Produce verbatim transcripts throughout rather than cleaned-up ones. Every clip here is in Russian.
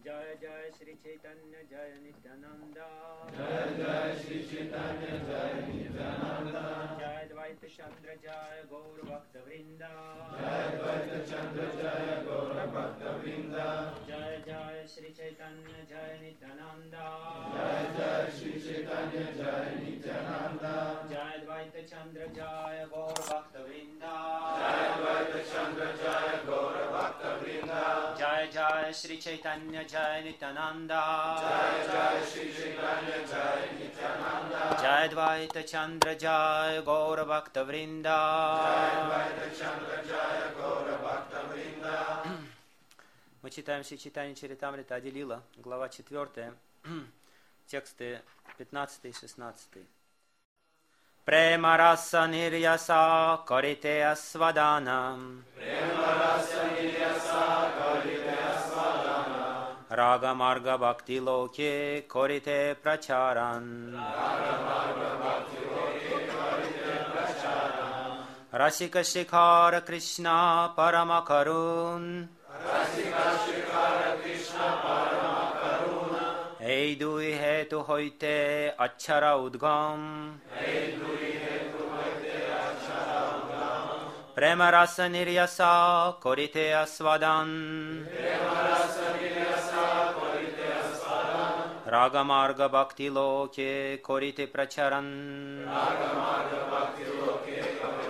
Jai Jai Shri Chaitanya Jai Nityananda. Jai Jai Shri Chaitanya Jai Nityananda. Jai Dvaita Chandra Jai Gaur Bhakta Vrinda. Jai Dvaita Chandra Jai Gaur Bhakta Vrinda. Jai Jai Shri Chaitanya Jai Nityananda. Jai Jai Shri Chaitanya Jai Nityananda. Jai Dvaita Chandra Jai Gaur Bhakta Vrinda. Jai Dvaita Chandra Jai Gaur Bhakta Vrinda. Jai Jai Shri Chaitanya Jai Nityananda. Jai Jai Shri Chaitanya Jai Nityananda. Jai Dvaita Chandra Jai Gaur Bhakta Vrinda. Jai Dvaita Chandra Jai Gaur Bhakta Vrinda. Мы читаем Шри Чайтанья Чаритамрита Ади Лила, глава четвёртая, тексты пятнадцатый и шестнадцатый. Према раса нирьяса карите асваданам. Према раса нирьяса карите асваданам. Рага марга бхакти локе карите прачаран. Рага марга бхакти локе карите прачаран. Расика шикара Кришна парама карун. Расика Шикара Кришна Парама Каруна. Эй дуи хету хойте ачара удгам. Эй дуи хету хойте ачара удгам. Према раса нирьяса карите асвадан. Према раса нирьяса карите асвадан. Рага марга бхакти локе карите прачаран. Рага марга бхакти локе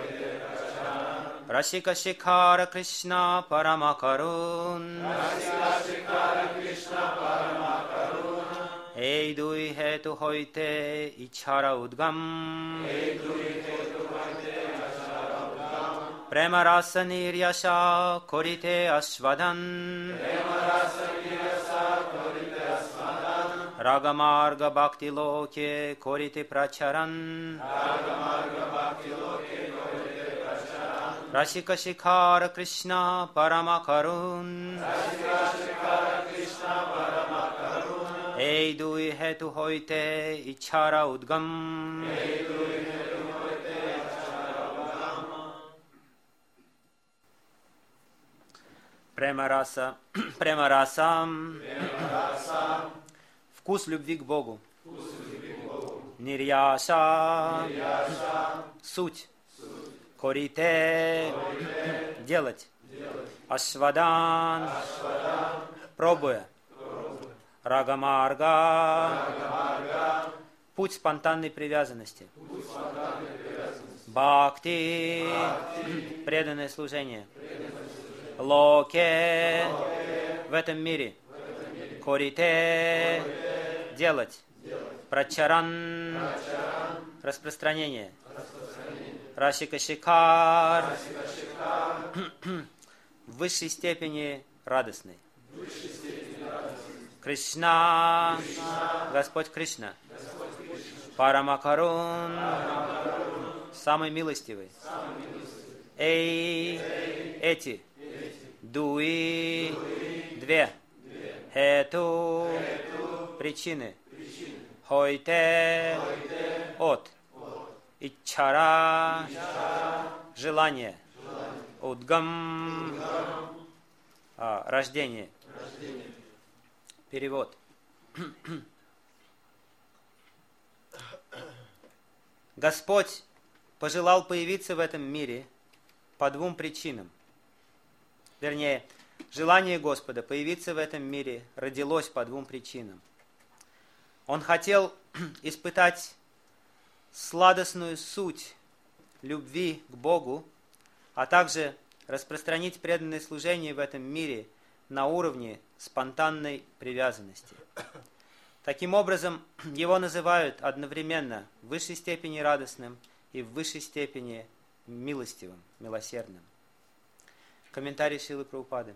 Расика Шикара Кришна Парама Карун. Расика Шикара Кришна Парама Каруна. Эй дуи хету хойте ичара удгам. Эй дуи хету хойте ачара удгам. Према раса нирьяса карите асвадан. Према раса нирьяса карите асвадан. Рага марга бхакти локе карите прачаран. Рага марга бхакти локе Расика Шикара Кришна Парама Карун. Расика Шикара Кришна Парама Каруна. Эй дуи хету хойте ичара удгам. Эй дуи хету хойте ачара удгам. Према раса, према расам. Према раса. Вкус любви к Богу. Вкус любви к Богу. Нирьяса. Нирьяса. Суть. Корите. Делать. Ашвадан. Ашвадан. Пробуя. Рагамарга. Путь спонтанной привязанности. Путь спонтанной привязанности. Бхакти. Бхакти. Преданное служение. Преданное служение. Локе. Локе. В этом мире. В этом мире. Корите. Корите. Делать. Делать. Прачаран. Прачаран. Распространение. Распространение. Рашика Шикар. Расика Шикар. В высшей степени радостный. В высшей степени радостный. Кришна. Кришна. Господь Кришна. Господь Кришна. Парамакарун. Парамакарун. Самый милостивый. Самый милостивый. Эй. Эй. Эти. Эти. Дуи. Дуи. Две. Две. Хету. Хету. Причины. Причины. Хойте. Хойте. От. Ичара. Ичара. Желание. Желание. Удгам. Удгам. А, рождение. Рождение. Перевод. Господь пожелал появиться в этом мире по двум причинам. Вернее, желание Господа появиться в этом мире родилось по двум причинам. Он хотел испытать сладостную суть любви к Богу, а также распространить преданное служение в этом мире на уровне спонтанной привязанности. Таким образом, его называют одновременно в высшей степени радостным и в высшей степени милостивым, милосердным. Комментарий Шрилы Прабхупады.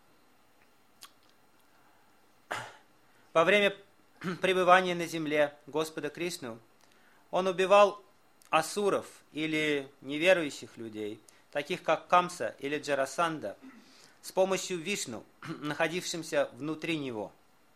Во время пребывания на земле Господа Кришну он убивал асуров или неверующих людей, таких как Камса или Джарасанда, с помощью Вишну, находившимся внутри него.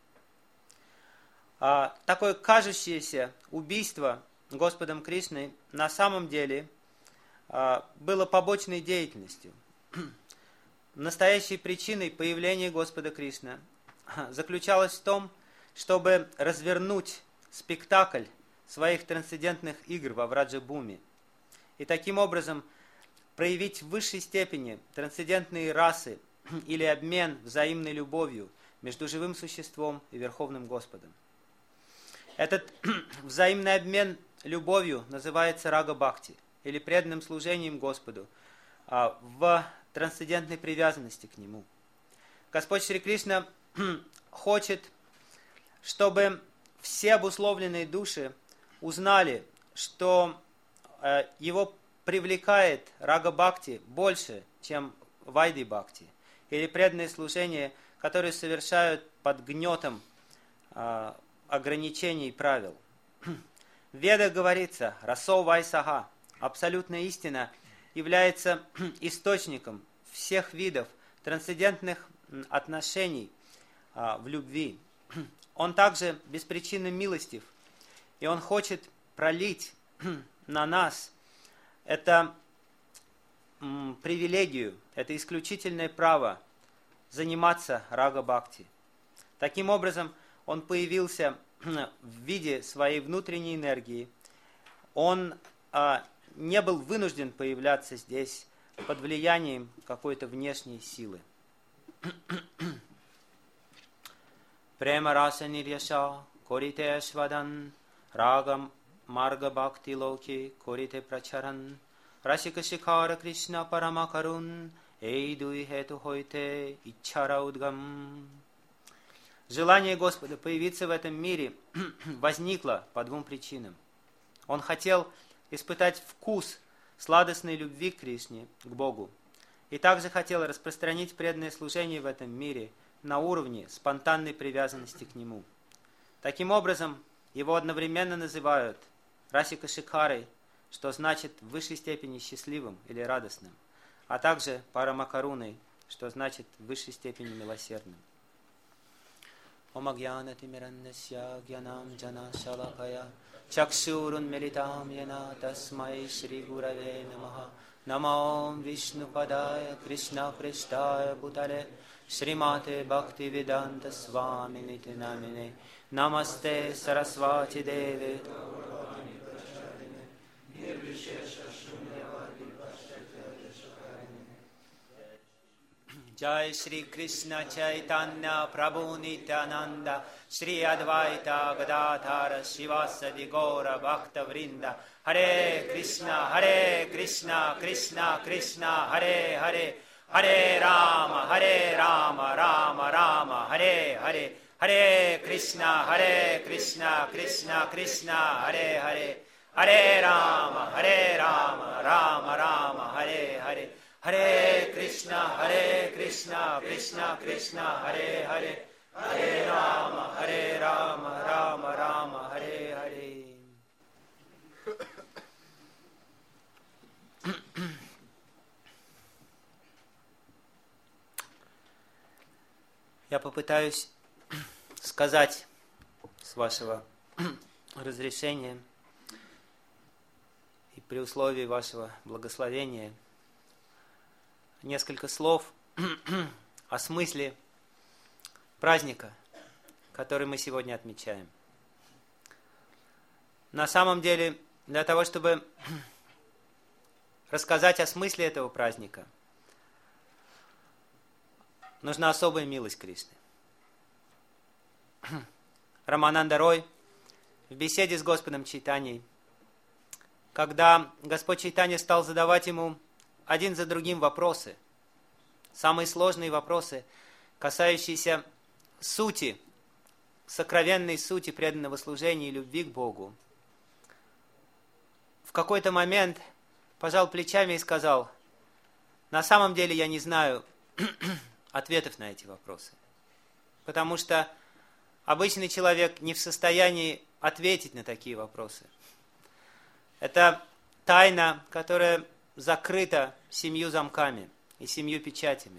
А такое кажущееся убийство Господом Кришной на самом деле а, было побочной деятельностью. Настоящей причиной появления Господа Кришны заключалась в том, чтобы развернуть спектакль своих трансцендентных игр во Враджа-Бхуми и таким образом проявить в высшей степени трансцендентные расы или обмен взаимной любовью между живым существом и Верховным Господом. Этот взаимный обмен любовью называется рага-бхакти, или преданным служением Господу в трансцендентной привязанности к Нему. Господь Шри Кришна хочет, чтобы все обусловленные души узнали, что его привлекает рага-бхакти больше, чем вайди-бхакти, или преданное служение, которое совершают под гнетом ограничений и правил. В Ведах говорится «Расо вайсаха» – абсолютная истина является источником всех видов трансцендентных отношений а, в любви. Он также беспричинно милостив, и Он хочет пролить на нас это м, привилегию, это исключительное право заниматься рага-бхакти. Таким образом, Он появился в виде своей внутренней энергии. Он а, не был вынужден появляться здесь под влиянием какой-то внешней силы. Према раса нирьяша корите швадан рагам марга бхакти локи корите прачаран расика шикара Кришна парамакарун эйдуи хету хойте ичара удгам. Желание Господа появиться в этом мире возникло по двум причинам. Он хотел испытать вкус сладостной любви к Кришне, к Богу, и также хотел распространить преданное служение в этом мире на уровне спонтанной привязанности к Нему. Таким образом, его одновременно называют Расика Шикарой, что значит в высшей степени счастливым или радостным, а также Парамакаруной, что значит в высшей степени милосердным. Om Agyanati Mirandasya Gyanam Jana Shalakaya Chakshurun Militam Yana Tasmai Shri Gurave Namaha Namo Vishnu Padaya Krishna Prestaya Bhutale Srimate Bhakti Vedanta Swami Niti Namine Namaste Sarasvati Deve Jai Shri Krishna Chaitanya Prabhu Nityananda Shri Advaita Gadadhara Shivasadi Gaura Bhakta Vrinda Hare Krishna Hare Krishna Krishna Krishna Hare Hare Hare Rama Hare Rama Rama Rama Hare Hare Hare Krishna Hare Krishna Krishna Krishna Hare Hare Hare Rama Hare Rama Rama Rama Hare Hare Hare Krishna, Hare Krishna, Krishna Krishna, Hare Hare, Hare Rama, Hare Rama, Rama Rama, Hare Hare. Я попытаюсь сказать, с вашего разрешения и при условии вашего благословения, несколько слов о смысле праздника, который мы сегодня отмечаем. На самом деле, для того, чтобы рассказать о смысле этого праздника, нужна особая милость Кришны. Рамананда Рой в беседе с Господом Чайтаньей, когда Господь Чайтанья стал задавать ему один за другим вопросы, самые сложные вопросы, касающиеся сути, сокровенной сути преданного служения и любви к Богу, в какой-то момент пожал плечами и сказал: на самом деле я не знаю ответов на эти вопросы, потому что обычный человек не в состоянии ответить на такие вопросы. Это тайна, которая закрыта семью замками и семью печатями.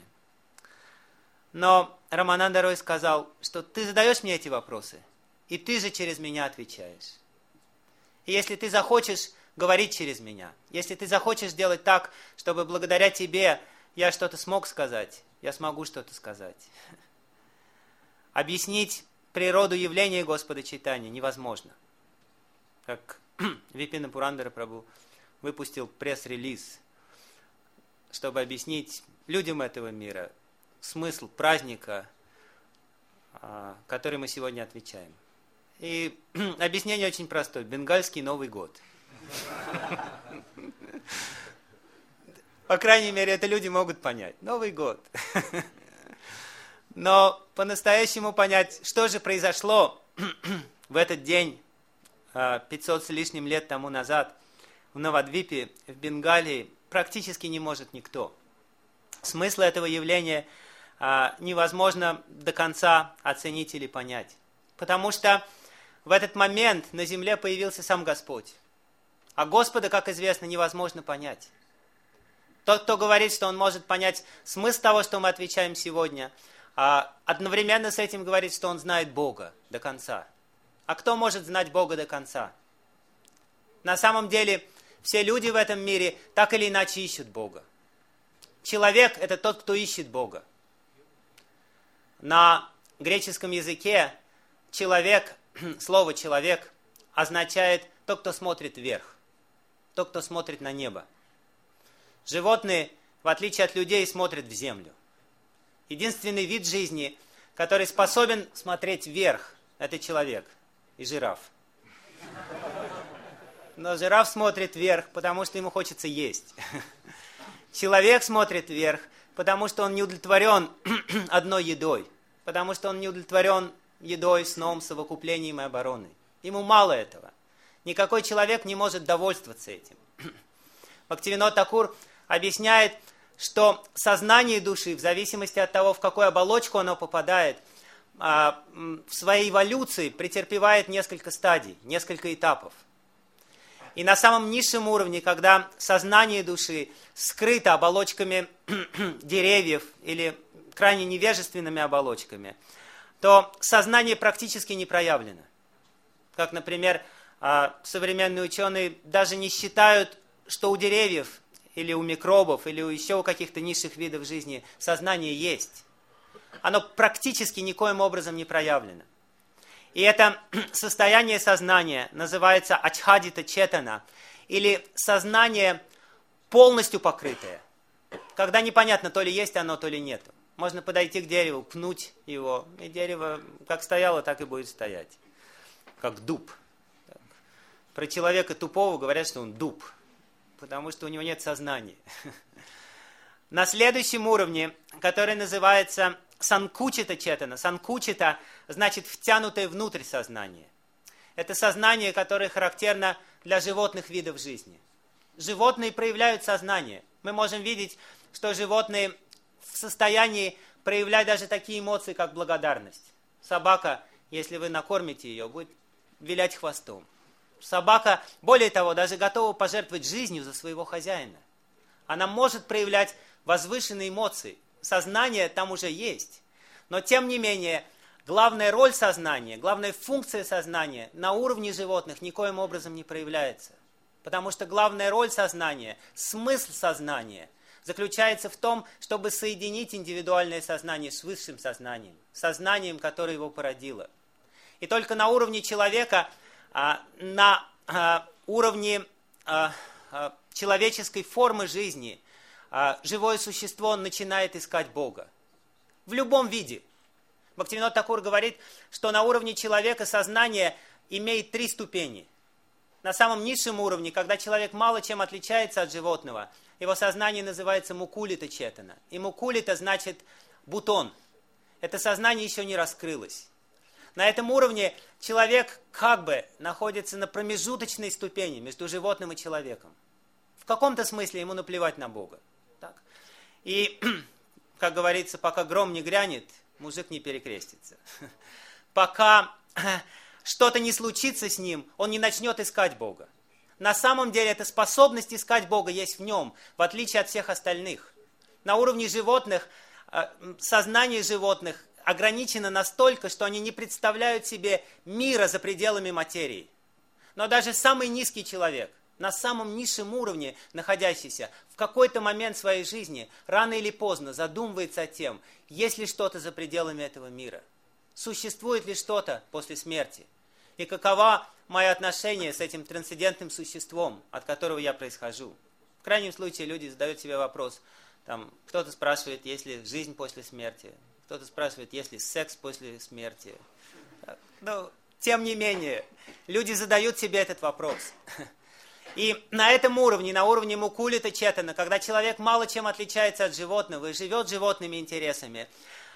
Но Рамананда Рой сказал, что ты задаешь мне эти вопросы, и ты же через меня отвечаешь. И если ты захочешь говорить через меня, если ты захочешь сделать так, чтобы благодаря тебе я что-то смог сказать, я смогу что-то сказать. Объяснить природу явления Господа Чайтаньи невозможно. Как Випина Пурандара Прабху выпустил пресс-релиз, чтобы объяснить людям этого мира смысл праздника, который мы сегодня отвечаем. И объяснение очень простое. Бенгальский Новый год. По крайней мере, это люди могут понять. Новый год. Но по-настоящему понять, что же произошло в этот день, пятьсот с лишним лет тому назад, в Навадвипе, в Бенгалии, практически не может никто. Смысл этого явления невозможно до конца оценить или понять. Потому что в этот момент на земле появился сам Господь. А Господа, как известно, невозможно понять. Тот, кто говорит, что он может понять смысл того, что мы отвечаем сегодня, одновременно с этим говорит, что он знает Бога до конца. А кто может знать Бога до конца? На самом деле, все люди в этом мире так или иначе ищут Бога. Человек – это тот, кто ищет Бога. На греческом языке человек, слово «человек» означает тот, кто смотрит вверх, тот, кто смотрит на небо. Животные, в отличие от людей, смотрят в землю. Единственный вид жизни, который способен смотреть вверх, это человек и жираф. Но жираф смотрит вверх, потому что ему хочется есть. Человек смотрит вверх, потому что он не удовлетворен одной едой, потому что он не удовлетворен едой, сном, совокуплением и обороной. Ему мало этого. Никакой человек не может довольствоваться этим. Бхактивинод Такур объясняет, что сознание души, в зависимости от того, в какую оболочку оно попадает, в своей эволюции претерпевает несколько стадий, несколько этапов. И на самом низшем уровне, когда сознание души скрыто оболочками деревьев или крайне невежественными оболочками, то сознание практически не проявлено. Как, например, современные ученые даже не считают, что у деревьев или у микробов, или у еще у каких-то низших видов жизни сознание есть. Оно практически никоим образом не проявлено. И это состояние сознания называется ачхадита четана, или сознание полностью покрытое, когда непонятно, то ли есть оно, то ли нет. Можно подойти к дереву, пнуть его, и дерево как стояло, так и будет стоять, как дуб. Про человека тупого говорят, что он дуб, потому что у него нет сознания. На следующем уровне, который называется санкучита четана. Санкучита значит втянутое внутрь сознание. Это сознание, которое характерно для животных видов жизни. Животные проявляют сознание. Мы можем видеть, что животные в состоянии проявлять даже такие эмоции, как благодарность. Собака, если вы накормите ее, будет вилять хвостом. Собака, более того, даже готова пожертвовать жизнью за своего хозяина. Она может проявлять возвышенные эмоции. Сознание там уже есть. Но, тем не менее, главная роль сознания, главная функция сознания на уровне животных никоим образом не проявляется. Потому что главная роль сознания, смысл сознания заключается в том, чтобы соединить индивидуальное сознание с высшим сознанием, сознанием, которое его породило. И только на уровне человека, на уровне человеческой формы жизни, живое существо начинает искать Бога. В любом виде. Бхактивинод Такур говорит, что на уровне человека сознание имеет три ступени. На самом низшем уровне, когда человек мало чем отличается от животного, его сознание называется мукулита четана. И мукулита значит бутон. Это сознание еще не раскрылось. На этом уровне человек как бы находится на промежуточной ступени между животным и человеком. В каком-то смысле ему наплевать на Бога. Так. И, как говорится, пока гром не грянет, мужик не перекрестится. Пока что-то не случится с ним, он не начнет искать Бога. На самом деле эта способность искать Бога есть в нем, в отличие от всех остальных. На уровне животных, сознание животных ограничено настолько, что они не представляют себе мира за пределами материи. Но даже самый низкий человек, на самом низшем уровне находящийся, в какой-то момент своей жизни, рано или поздно задумывается о тем, есть ли что-то за пределами этого мира. Существует ли что-то после смерти? И какова мое отношение с этим трансцендентным существом, от которого я происхожу? В крайнем случае люди задают себе вопрос. Там, кто-то спрашивает, есть ли жизнь после смерти. Кто-то спрашивает, есть ли секс после смерти. Но, тем не менее, люди задают себе этот вопрос. И на этом уровне, на уровне мукулита четана, когда человек мало чем отличается от животного и живет животными интересами,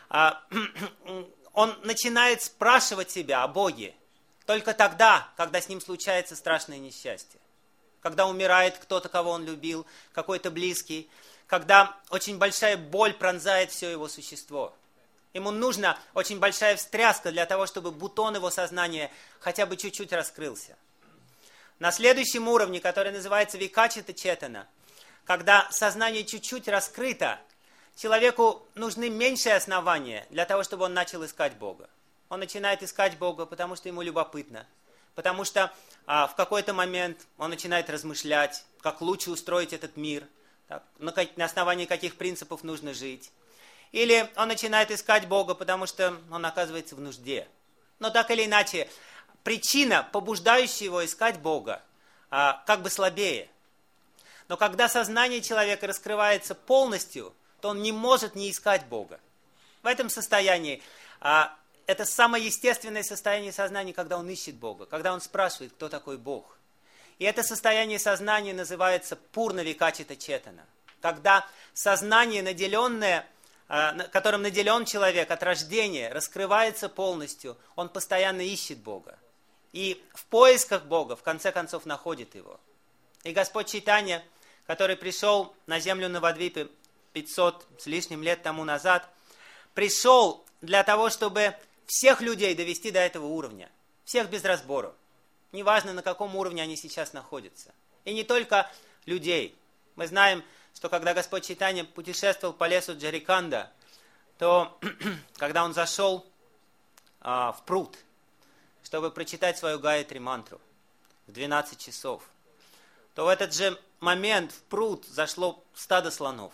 он начинает спрашивать себя о Боге только тогда, когда с ним случается страшное несчастье. Когда умирает кто-то, кого он любил, какой-то близкий, когда очень большая боль пронзает все его существо. Ему нужна очень большая встряска для того, чтобы бутон его сознания хотя бы чуть-чуть раскрылся. На следующем уровне, который называется викачита четана, когда сознание чуть-чуть раскрыто, человеку нужны меньшие основания для того, чтобы он начал искать Бога. Он начинает искать Бога, потому что ему любопытно, потому что а, в какой-то момент он начинает размышлять, как лучше устроить этот мир, так, на, на основании каких принципов нужно жить. Или он начинает искать Бога, потому что он оказывается в нужде. Но так или иначе, причина, побуждающая его искать Бога, а, как бы слабее. Но когда сознание человека раскрывается полностью, то он не может не искать Бога. В этом состоянии, а, это самое естественное состояние сознания, когда он ищет Бога, когда он спрашивает, кто такой Бог. И это состояние сознания называется пурна викачита четана. Когда сознание, наделенное, которым наделен человек от рождения, раскрывается полностью, он постоянно ищет Бога. И в поисках Бога, в конце концов, находит его. И Господь Чайтанья, который пришел на землю Навадвипы пятьсот с лишним лет тому назад, пришел для того, чтобы всех людей довести до этого уровня. Всех без разбору. Неважно, на каком уровне они сейчас находятся. И не только людей. Мы знаем, что когда Господь Чайтанья путешествовал по лесу Джариканда, то когда он зашел а, в пруд, чтобы прочитать свою Гаятри мантру в двенадцать часов, то в этот же момент в пруд зашло стадо слонов.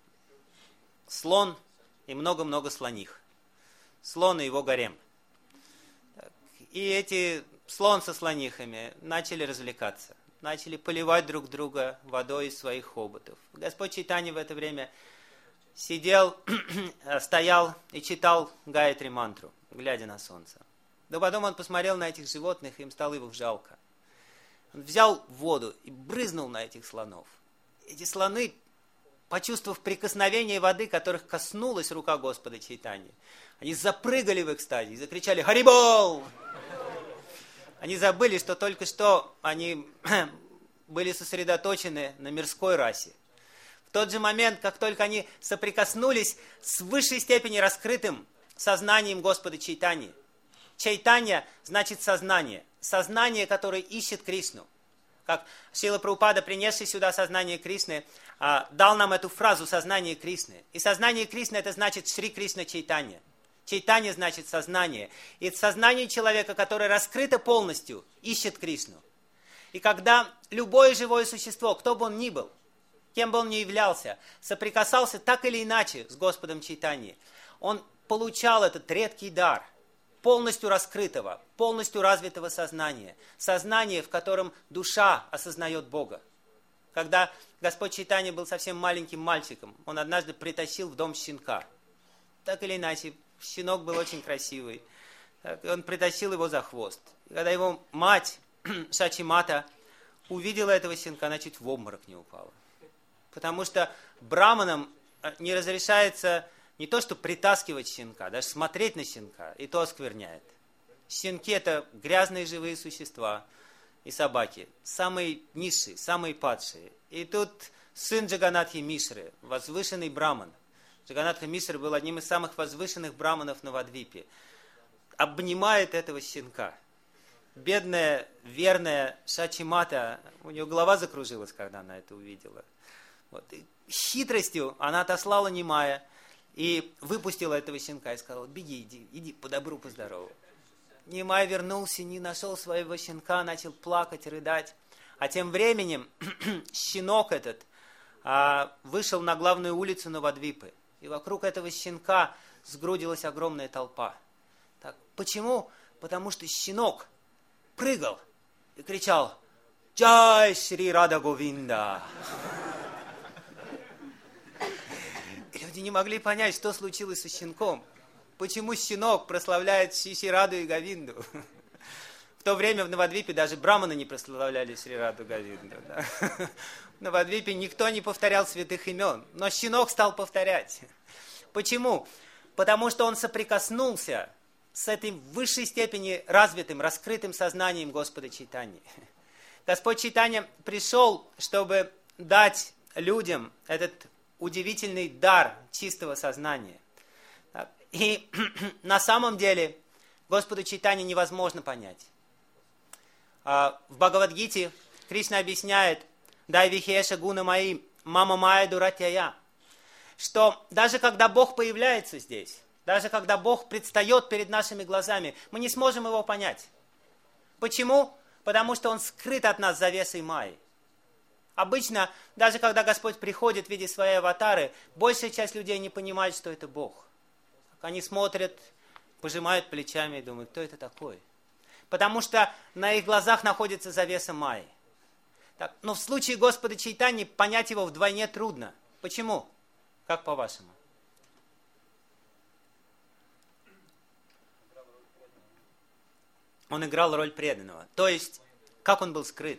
Слон и много-много слоних. Слон и его гарем. И эти слон со слонихами начали развлекаться. Начали поливать друг друга водой из своих хоботов. Господь Чайтанья в это время сидел, стоял и читал Гаятри мантру, глядя на солнце. Но потом он посмотрел на этих животных, и им стало его жалко. Он взял воду и брызнул на этих слонов. Эти слоны, почувствовав прикосновение воды, которых коснулась рука Господа Чайтаньи, они запрыгали в экстазе и закричали «Харибол!». Они забыли, что только что они были сосредоточены на мирской расе. В тот же момент, как только они соприкоснулись с высшей степени раскрытым сознанием Господа Чайтаньи. Чайтанья значит сознание. Сознание, которое ищет Кришну. Как Шрила Прабхупада, принесший сюда сознание Кришны, дал нам эту фразу «сознание Кришны». И сознание Кришны это значит Шри Кришна Чайтанья. Чайтанья значит сознание. И это сознание человека, которое раскрыто полностью, ищет Кришну. И когда любое живое существо, кто бы он ни был, кем бы он ни являлся, соприкасался так или иначе с Господом Чайтаньей, он получал этот редкий дар полностью раскрытого, полностью развитого сознания. Сознание, в котором душа осознает Бога. Когда Господь Чайтанья был совсем маленьким мальчиком, он однажды притащил в дом щенка. Так или иначе, щенок был очень красивый. Он притащил его за хвост. И когда его мать, Шачимата, увидела этого щенка, она чуть в обморок не упала. Потому что браманам не разрешается не то, что притаскивать щенка, даже смотреть на щенка, и то оскверняет. Щенки – это грязные живые существа, и собаки. Самые низшие, самые падшие. И тут сын Джаганатхи Мишры, возвышенный браман. Джаганатха Мишра был одним из самых возвышенных браманов на Навадвипе. Обнимает этого щенка. Бедная, верная Шачимата, у нее голова закружилась, когда она это увидела. Вот. И хитростью она отослала Нимая и выпустила этого щенка и сказала: беги, иди, иди по добру, по здорову. Нимай вернулся, не нашел своего щенка, начал плакать, рыдать. А тем временем щенок этот а, вышел на главную улицу Навадвипы. И вокруг этого щенка сгрудилась огромная толпа. Так, почему? Потому что щенок прыгал и кричал: «Джай Шри Рада Говинда!» И люди не могли понять, что случилось со щенком. Почему щенок прославляет Шри Раду и Говинду? В то время в Навадвипе даже браманы не прославляли Шри Раду и Говинду. Да? В Навадвипе никто не повторял святых имен, но щенок стал повторять. Почему? Потому что он соприкоснулся с этим в высшей степени развитым, раскрытым сознанием Господа Чайтаньи. Господь Чайтанья пришел, чтобы дать людям этот удивительный дар чистого сознания. И на самом деле Господу Чайтанье невозможно понять. В Бхагавад-гите Кришна объясняет: «Дай вихеша гуна мои, мама майя дуратьяя», что даже когда Бог появляется здесь, даже когда Бог предстает перед нашими глазами, мы не сможем его понять. Почему? Потому что он скрыт от нас завесой майи. Обычно, даже когда Господь приходит в виде своей аватары, большая часть людей не понимает, что это Бог. Они смотрят, пожимают плечами и думают: кто это такой? Потому что на их глазах находится завеса майи. Так, но в случае Господа Чайтаньи понять его вдвойне трудно. Почему? Как по-вашему? Он играл роль преданного. То есть, как он был скрыт?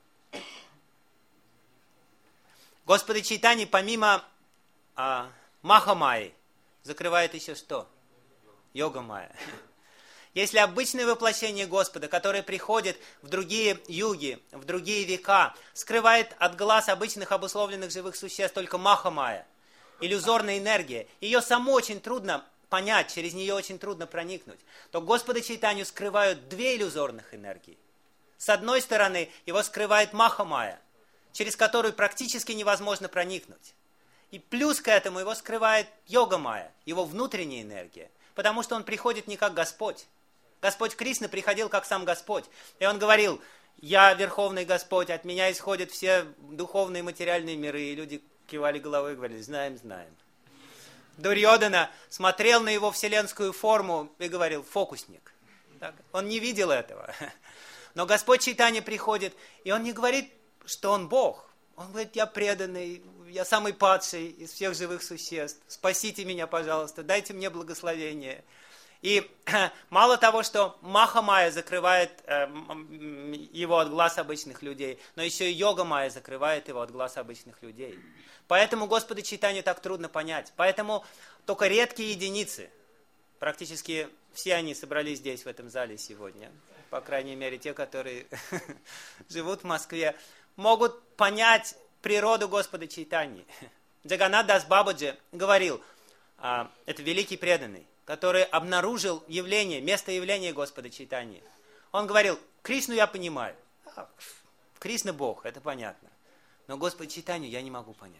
Господа Чайтаньи помимо а, Маха-майи закрывает еще что? Йога-майя. Если обычное воплощение Господа, которое приходит в другие юги, в другие века, скрывает от глаз обычных обусловленных живых существ только Маха-майя, иллюзорная энергия, ее саму очень трудно понять, через нее очень трудно проникнуть, то Господа Чайтанью скрывают две иллюзорных энергии. С одной стороны, его скрывает Маха-майя, через которую практически невозможно проникнуть. И плюс к этому его скрывает Йога-майя, его внутренняя энергия, потому что он приходит не как Господь. Господь Кришна приходил как сам Господь. И он говорил: «Я Верховный Господь, от меня исходят все духовные и материальные миры». И люди кивали головой и говорили: «Знаем, знаем». Дурьодана смотрел на его вселенскую форму и говорил: «Фокусник». Так, он не видел этого. Но Господь Чайтанья приходит, и он не говорит, что он Бог. Он говорит: «Я преданный, я самый падший из всех живых существ. Спасите меня, пожалуйста, дайте мне благословение». И мало того, что Маха-майя закрывает э, его от глаз обычных людей, но еще и Йога-майя закрывает его от глаз обычных людей. Поэтому Господа Чайтанью так трудно понять. Поэтому только редкие единицы, практически все они собрались здесь, в этом зале сегодня, по крайней мере те, которые живут в Москве, могут понять природу Господа Чайтаньи. Джаганнат Дас Бабаджи говорил, а, это великий преданный, который обнаружил явление, место явления Господа Чайтаньи. Он говорил: Кришну я понимаю. А, Кришна Бог, это понятно. Но Господа Чайтанью я не могу понять.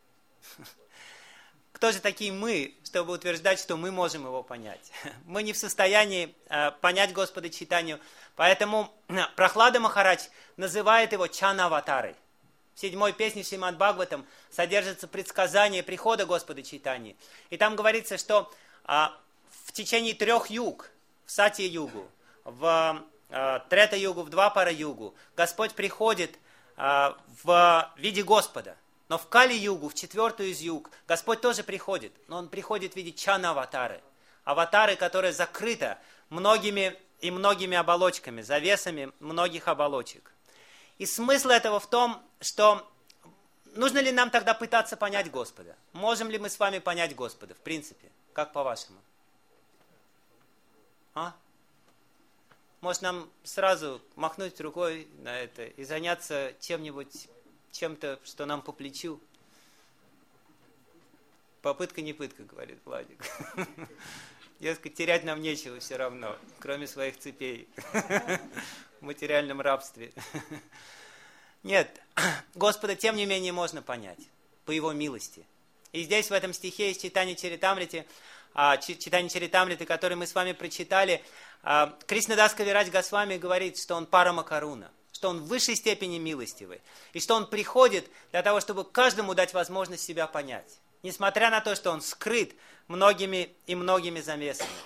Кто же такие мы, чтобы утверждать, что мы можем его понять? Мы не в состоянии э, понять Господа Чайтанью. Поэтому Прахлада Махарадж называет его Чана-аватарой. В седьмой песне Шримад Бхагаватам содержится предсказание прихода Господа Чайтаньи. И там говорится, что э, в течение трех юг, в Сатья-югу, в э, Трета-югу, в Двапара-югу, Господь приходит э, в виде Господа. Но в Кали-югу, в четвертую из юг, Господь тоже приходит. Но Он приходит в виде Чана-аватары. Аватары, которая закрыта многими и многими оболочками, завесами многих оболочек. И смысл этого в том, что нужно ли нам тогда пытаться понять Господа? Можем ли мы с вами понять Господа, в принципе? Как по-вашему? А? Может, нам сразу махнуть рукой на это и заняться чем-нибудь, чем-то, что нам по плечу? Попытка не пытка, говорит Владик. Дескать, терять нам нечего все равно, кроме своих цепей в материальном рабстве. Нет, Господа, тем не менее, можно понять по Его милости. И здесь, в этом стихе из Чайтанья Чаритамрити, Чайтанья Чаритамриты, который мы с вами прочитали, Кришнадас Кавирадж Госвами говорит, что Он Парама-каруна, что Он в высшей степени милостивый, и что Он приходит для того, чтобы каждому дать возможность себя понять, несмотря на то, что Он скрыт многими и многими завесами.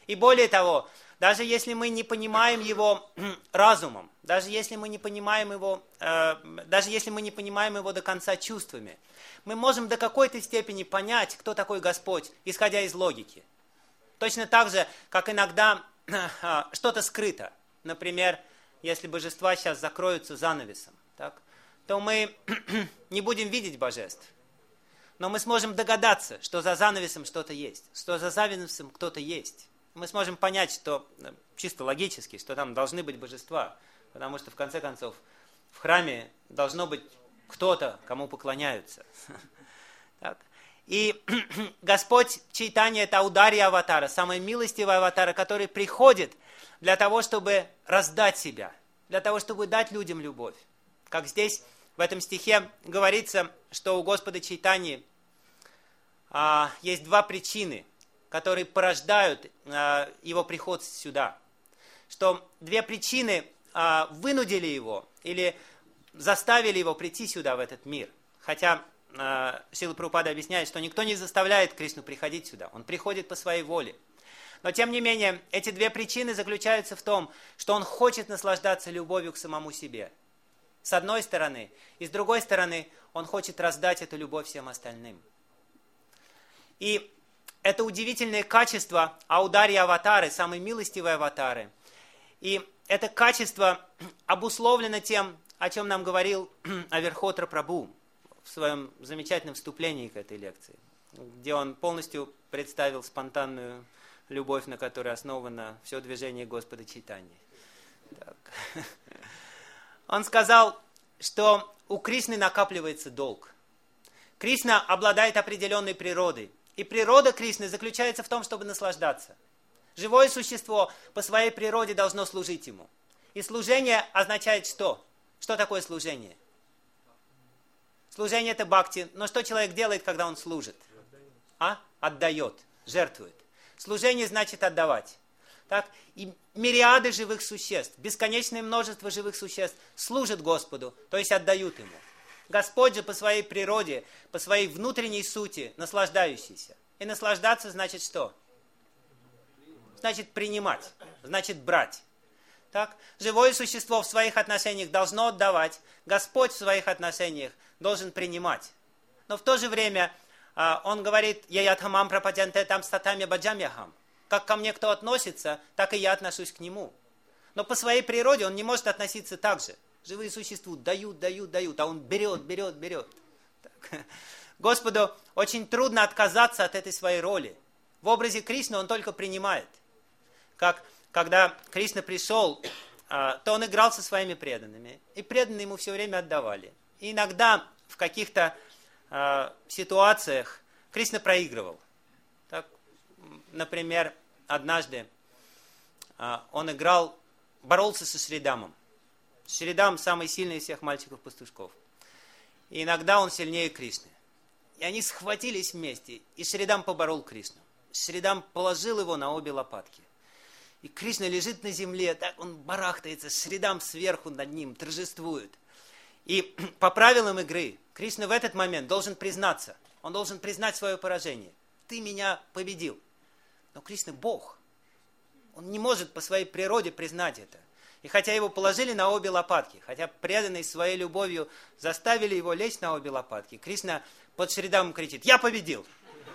И более того, даже если мы не понимаем его разумом, даже если мы не понимаем его, э, даже если мы не понимаем его до конца чувствами, мы можем до какой-то степени понять, кто такой Господь, исходя из логики. Точно так же, как иногда э, что-то скрыто. Например, если божества сейчас закроются занавесом, так, то мы не будем видеть божеств. Но мы сможем догадаться, что за занавесом что-то есть, что за занавесом кто-то есть. Мы сможем понять, что чисто логически, что там должны быть божества, потому что в конце концов в храме должно быть кто-то, кому поклоняются. Так. И Господь Чайтанья — это аударья аватара, самый милостивый аватар, который приходит для того, чтобы раздать себя, для того, чтобы дать людям любовь. Как здесь в этом стихе говорится, что у Господа Чайтаньи а, есть два причины, которые порождают а, его приход сюда. Что две причины а, вынудили его или заставили его прийти сюда, в этот мир. Хотя а, Шрила Прабхупада объясняет, что никто не заставляет Кришну приходить сюда. Он приходит по своей воле. Но тем не менее, эти две причины заключаются в том, что он хочет наслаждаться любовью к самому себе. С одной стороны. И с другой стороны, он хочет раздать эту любовь всем остальным. И это удивительное качество аударьи аватары, самой милостивой аватары. И это качество обусловлено тем, о чем нам говорил Аверхотра Прабху в своем замечательном вступлении к этой лекции, где он полностью представил спонтанную любовь, на которой основано все движение Господа Чайтаньи. Так. Он сказал, что у Кришны накапливается долг. Кришна обладает определенной природой. И природа Кришны заключается в том, чтобы наслаждаться. Живое существо по своей природе должно служить ему. И служение означает что? Что такое служение? Служение — это бхакти. Но что человек делает, когда он служит? А? Отдает, жертвует. Служение значит отдавать. Так? И мириады живых существ, бесконечное множество живых существ служат Господу, то есть отдают Ему. Господь же по своей природе, по своей внутренней сути наслаждающийся. И наслаждаться значит что? Значит принимать, значит брать. Так? Живое существо в своих отношениях должно отдавать, Господь в своих отношениях должен принимать. Но в то же время он говорит: «Яятхамам прападянте там статами баджамьяхам». Как ко мне кто относится, так и я отношусь к нему. Но по своей природе он не может относиться так же. Живые существа дают, дают, дают, а он берет, берет, берет. Так. Господу очень трудно отказаться от этой своей роли. В образе Кришны он только принимает. Как когда Кришна пришел, то он играл со своими преданными. И преданные ему все время отдавали. И иногда в каких-то ситуациях Кришна проигрывал. Так, например, однажды он играл, боролся со Шридамом. Шридам самый сильный из всех мальчиков-пастушков. И иногда он сильнее Кришны. И они схватились вместе, и Шридам поборол Кришну. Шридам положил его на обе лопатки. И Кришна лежит на земле, так он барахтается, Шридам сверху над ним торжествует. И по правилам игры Кришна в этот момент должен признаться. Он должен признать свое поражение. Ты меня победил. Но Кришна Бог. Он не может по своей природе признать это. И хотя его положили на обе лопатки, хотя преданные своей любовью заставили его лечь на обе лопатки, Кришна под Шридамом кричит: «Я победил!»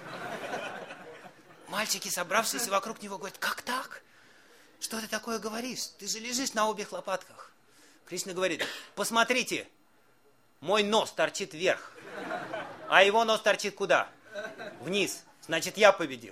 Мальчики, собравшиеся вокруг него, говорят: «Как так? Что ты такое говоришь? Ты же лежишь на обеих лопатках». Кришна говорит: «Посмотрите, мой нос торчит вверх, а его нос торчит куда? Вниз. Значит, я победил».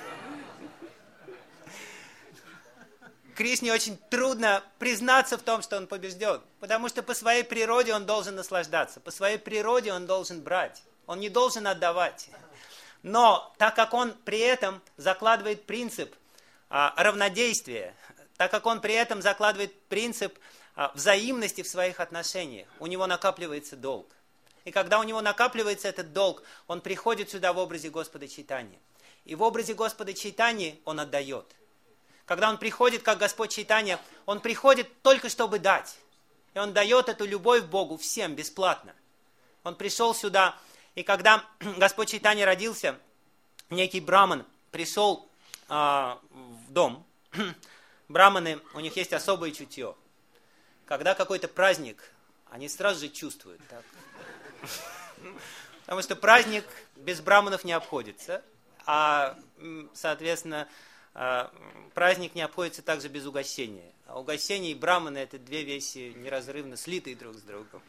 Кришне очень трудно признаться в том, что он побежден, потому что по своей природе он должен наслаждаться, по своей природе он должен брать, он не должен отдавать. Но так как он при этом закладывает принцип а, равнодействия, так как он при этом закладывает принцип а, взаимности в своих отношениях, у него накапливается долг. И когда у него накапливается этот долг, он приходит сюда в образе Господа Чайтаньи. И в образе Господа Чайтаньи он отдает. Когда он приходит, как Господь Чайтанья, он приходит только чтобы дать. И он дает эту любовь Богу всем бесплатно. Он пришел сюда, и когда Господь Чайтанья родился, некий браман пришел а, в дом, браманы, у них есть особое чутье. Когда какой-то праздник, они сразу же чувствуют. Так? Потому что праздник без браманов не обходится, а, соответственно, праздник не обходится также без угощения. А угощение и браманы – это две вещи неразрывно слитые друг с другом.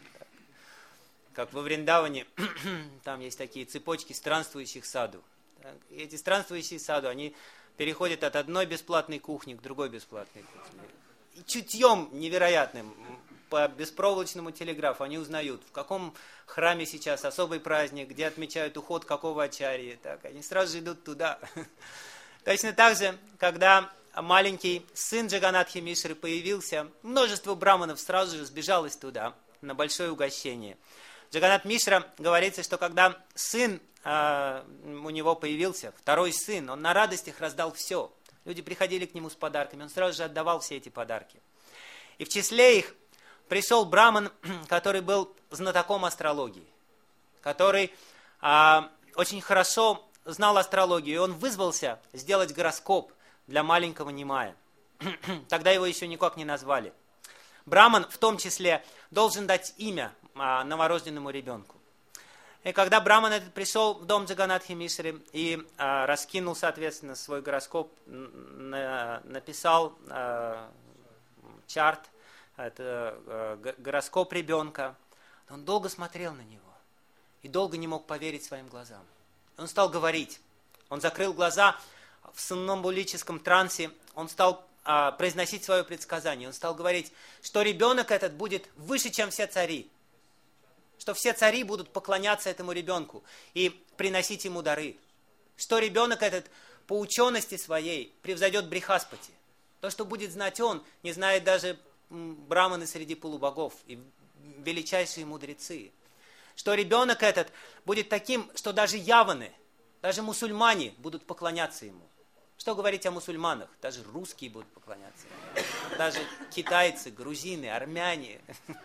Как во Вриндаване, там есть такие цепочки странствующих саду. И эти странствующие саду, они переходят от одной бесплатной кухни к другой бесплатной кухне. И чутьем невероятным, по беспроволочному телеграфу они узнают, в каком храме сейчас особый праздник, где отмечают уход какого ачарьи. Так, они сразу же идут туда. Точно так же, когда маленький сын Джаганатхи Мишры появился, множество браманов сразу же сбежалось туда, на большое угощение. Джаганат Мишра говорится, что когда сын э, у него появился, второй сын, он на радостях раздал все. Люди приходили к нему с подарками, он сразу же отдавал все эти подарки. И в числе их пришел браман, который был знатоком астрологии, который э, очень хорошо знал астрологию, и он вызвался сделать гороскоп для маленького Нимая. Тогда его еще никак не назвали. Браман в том числе должен дать имя а, новорожденному ребенку. И когда браман этот пришел в дом Джаганатхи Мишры и а, раскинул, соответственно, свой гороскоп, на, написал а, чарт, это, а, гороскоп ребенка, он долго смотрел на него и долго не мог поверить своим глазам. Он стал говорить, он закрыл глаза в сомнамбулическом трансе, он стал а, произносить свое предсказание, он стал говорить, что ребенок этот будет выше, чем все цари, что все цари будут поклоняться этому ребенку и приносить ему дары, что ребенок этот по учености своей превзойдет Брихаспати. То, что будет знать он, не знает даже браманы среди полубогов и величайшие мудрецы. Что ребенок этот будет таким, что даже яваны, даже мусульмане будут поклоняться ему. Что говорить о мусульманах? Даже русские будут поклоняться ему. Даже китайцы, грузины, армяне.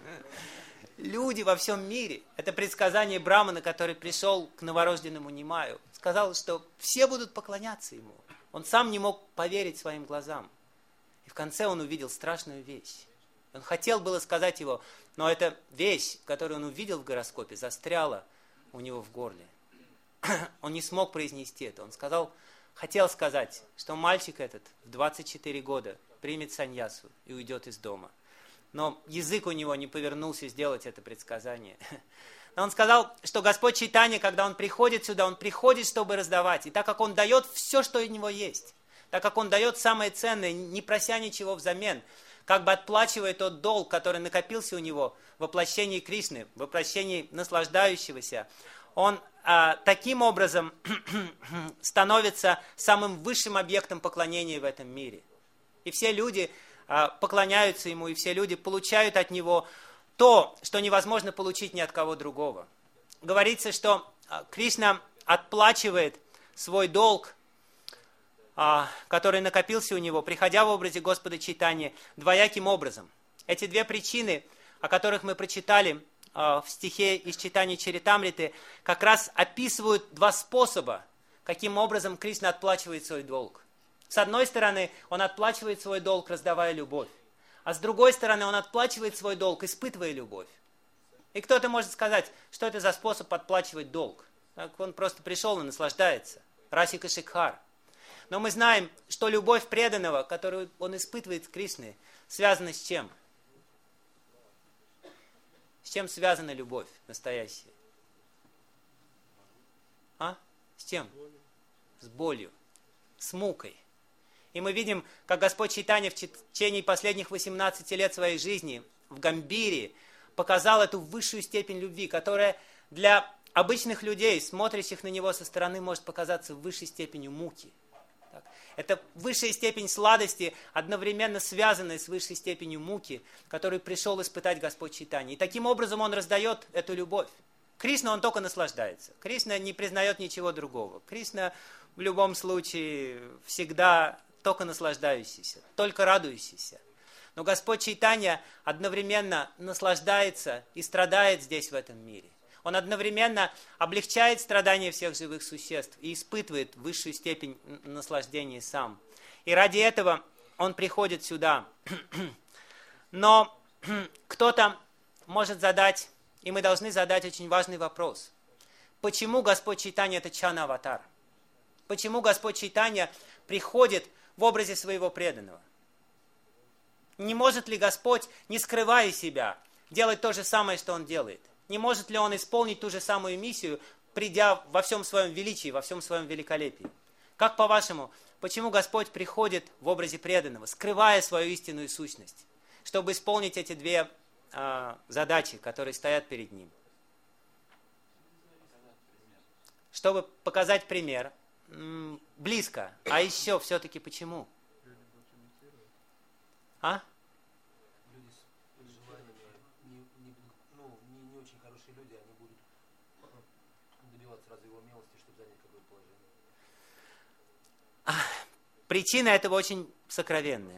Люди во всем мире. Это предсказание брамана, который пришел к новорожденному Нимаю. Сказал, что все будут поклоняться ему. Он сам не мог поверить своим глазам. И в конце он увидел страшную вещь. Он хотел было сказать его, но эта вещь, которую он увидел в гороскопе, застряла у него в горле. Он не смог произнести это. Он сказал, хотел сказать, что мальчик этот в двадцать четыре года примет саньясу и уйдет из дома. Но язык у него не повернулся сделать это предсказание. Но он сказал, что Господь Чайтанья, когда он приходит сюда, он приходит, чтобы раздавать. И так как он дает все, что у него есть, так как он дает самое ценное, не прося ничего взамен, как бы отплачивая тот долг, который накопился у него в воплощении Кришны, в воплощении наслаждающегося, он а, таким образом становится самым высшим объектом поклонения в этом мире. И все люди а, поклоняются ему, и все люди получают от него то, что невозможно получить ни от кого другого. Говорится, что а, Кришна отплачивает свой долг, который накопился у него, приходя в образе Господа Чайтаньи, двояким образом. Эти две причины, о которых мы прочитали в стихе из Чайтаньи Чаритамриты, как раз описывают два способа, каким образом Кришна отплачивает свой долг. С одной стороны, он отплачивает свой долг, раздавая любовь, а с другой стороны, он отплачивает свой долг, испытывая любовь. И кто-то может сказать, что это за способ отплачивать долг. Так он просто пришел и наслаждается. Расика Шикхар. Но мы знаем, что любовь преданного, которую он испытывает к Кришне, связана с чем? С чем связана любовь настоящая? А? С чем? С болью, с мукой. И мы видим, как Господь Чайтанья в течение последних восемнадцати лет своей жизни в Гамбире показал эту высшую степень любви, которая для обычных людей, смотрящих на него со стороны, может показаться высшей степенью муки. Это высшая степень сладости, одновременно связанная с высшей степенью муки, которую пришел испытать Господь Чайтанья. И таким образом он раздает эту любовь. Кришна, он только наслаждается. Кришна не признает ничего другого. Кришна в любом случае всегда только наслаждающийся, только радующийся. Но Господь Чайтанья одновременно наслаждается и страдает здесь, в этом мире. Он одновременно облегчает страдания всех живых существ и испытывает высшую степень наслаждения сам. И ради этого Он приходит сюда. Но кто-то может задать, и мы должны задать очень важный вопрос. Почему Господь Чайтанья – это Чана-аватар? Почему Господь Чайтанья приходит в образе своего преданного? Не может ли Господь, не скрывая себя, делать то же самое, что Он делает? Не может ли Он исполнить ту же самую миссию, придя во всем своем величии, во всем своем великолепии? Как по-вашему, почему Господь приходит в образе преданного, скрывая свою истинную сущность, чтобы исполнить эти две э, задачи, которые стоят перед Ним? Чтобы показать пример. М- близко. А еще все-таки почему? А? Люди с желаниями, не, не, ну, не, не очень хорошие люди, они будут добиваться сразу его милости, чтобы занять какое-то положение. Причина этого очень сокровенная.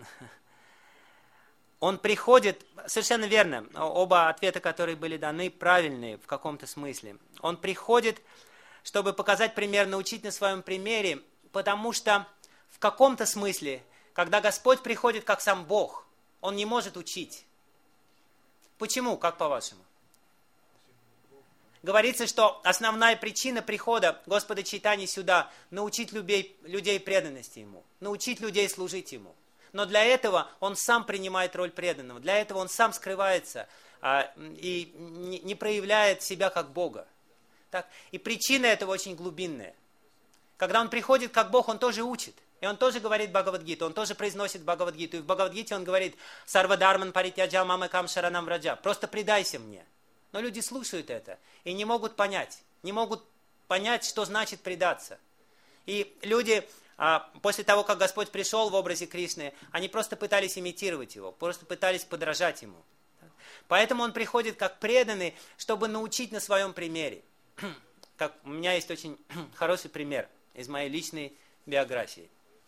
Он приходит, совершенно верно, оба ответа, которые были даны, правильные в каком-то смысле. Он приходит, чтобы показать пример, научить на своем примере, потому что в каком-то смысле, когда Господь приходит как сам Бог, Он не может учить. Почему, как по-вашему? Говорится, что основная причина прихода Господа Чайтаньи сюда – научить людей, людей преданности Ему, научить людей служить Ему. Но для этого Он сам принимает роль преданного, для этого Он сам скрывается а, и не, не проявляет себя как Бога. Так? И причина этого очень глубинная. Когда Он приходит как Бог, Он тоже учит. И Он тоже говорит Бхагавад-гиту, Он тоже произносит Бхагавад-гиту. И в Бхагавад-гите Он говорит «Сарвадарман паритяджа мамакам шаранам враджа». Просто предайся мне. Но люди слушают это и не могут понять. Не могут понять, что значит предаться. И люди, после того, как Господь пришел в образе Кришны, они просто пытались имитировать Его, просто пытались подражать Ему. Поэтому Он приходит как преданный, чтобы научить на своем примере. Как, у меня есть очень хороший пример из моей личной биографии.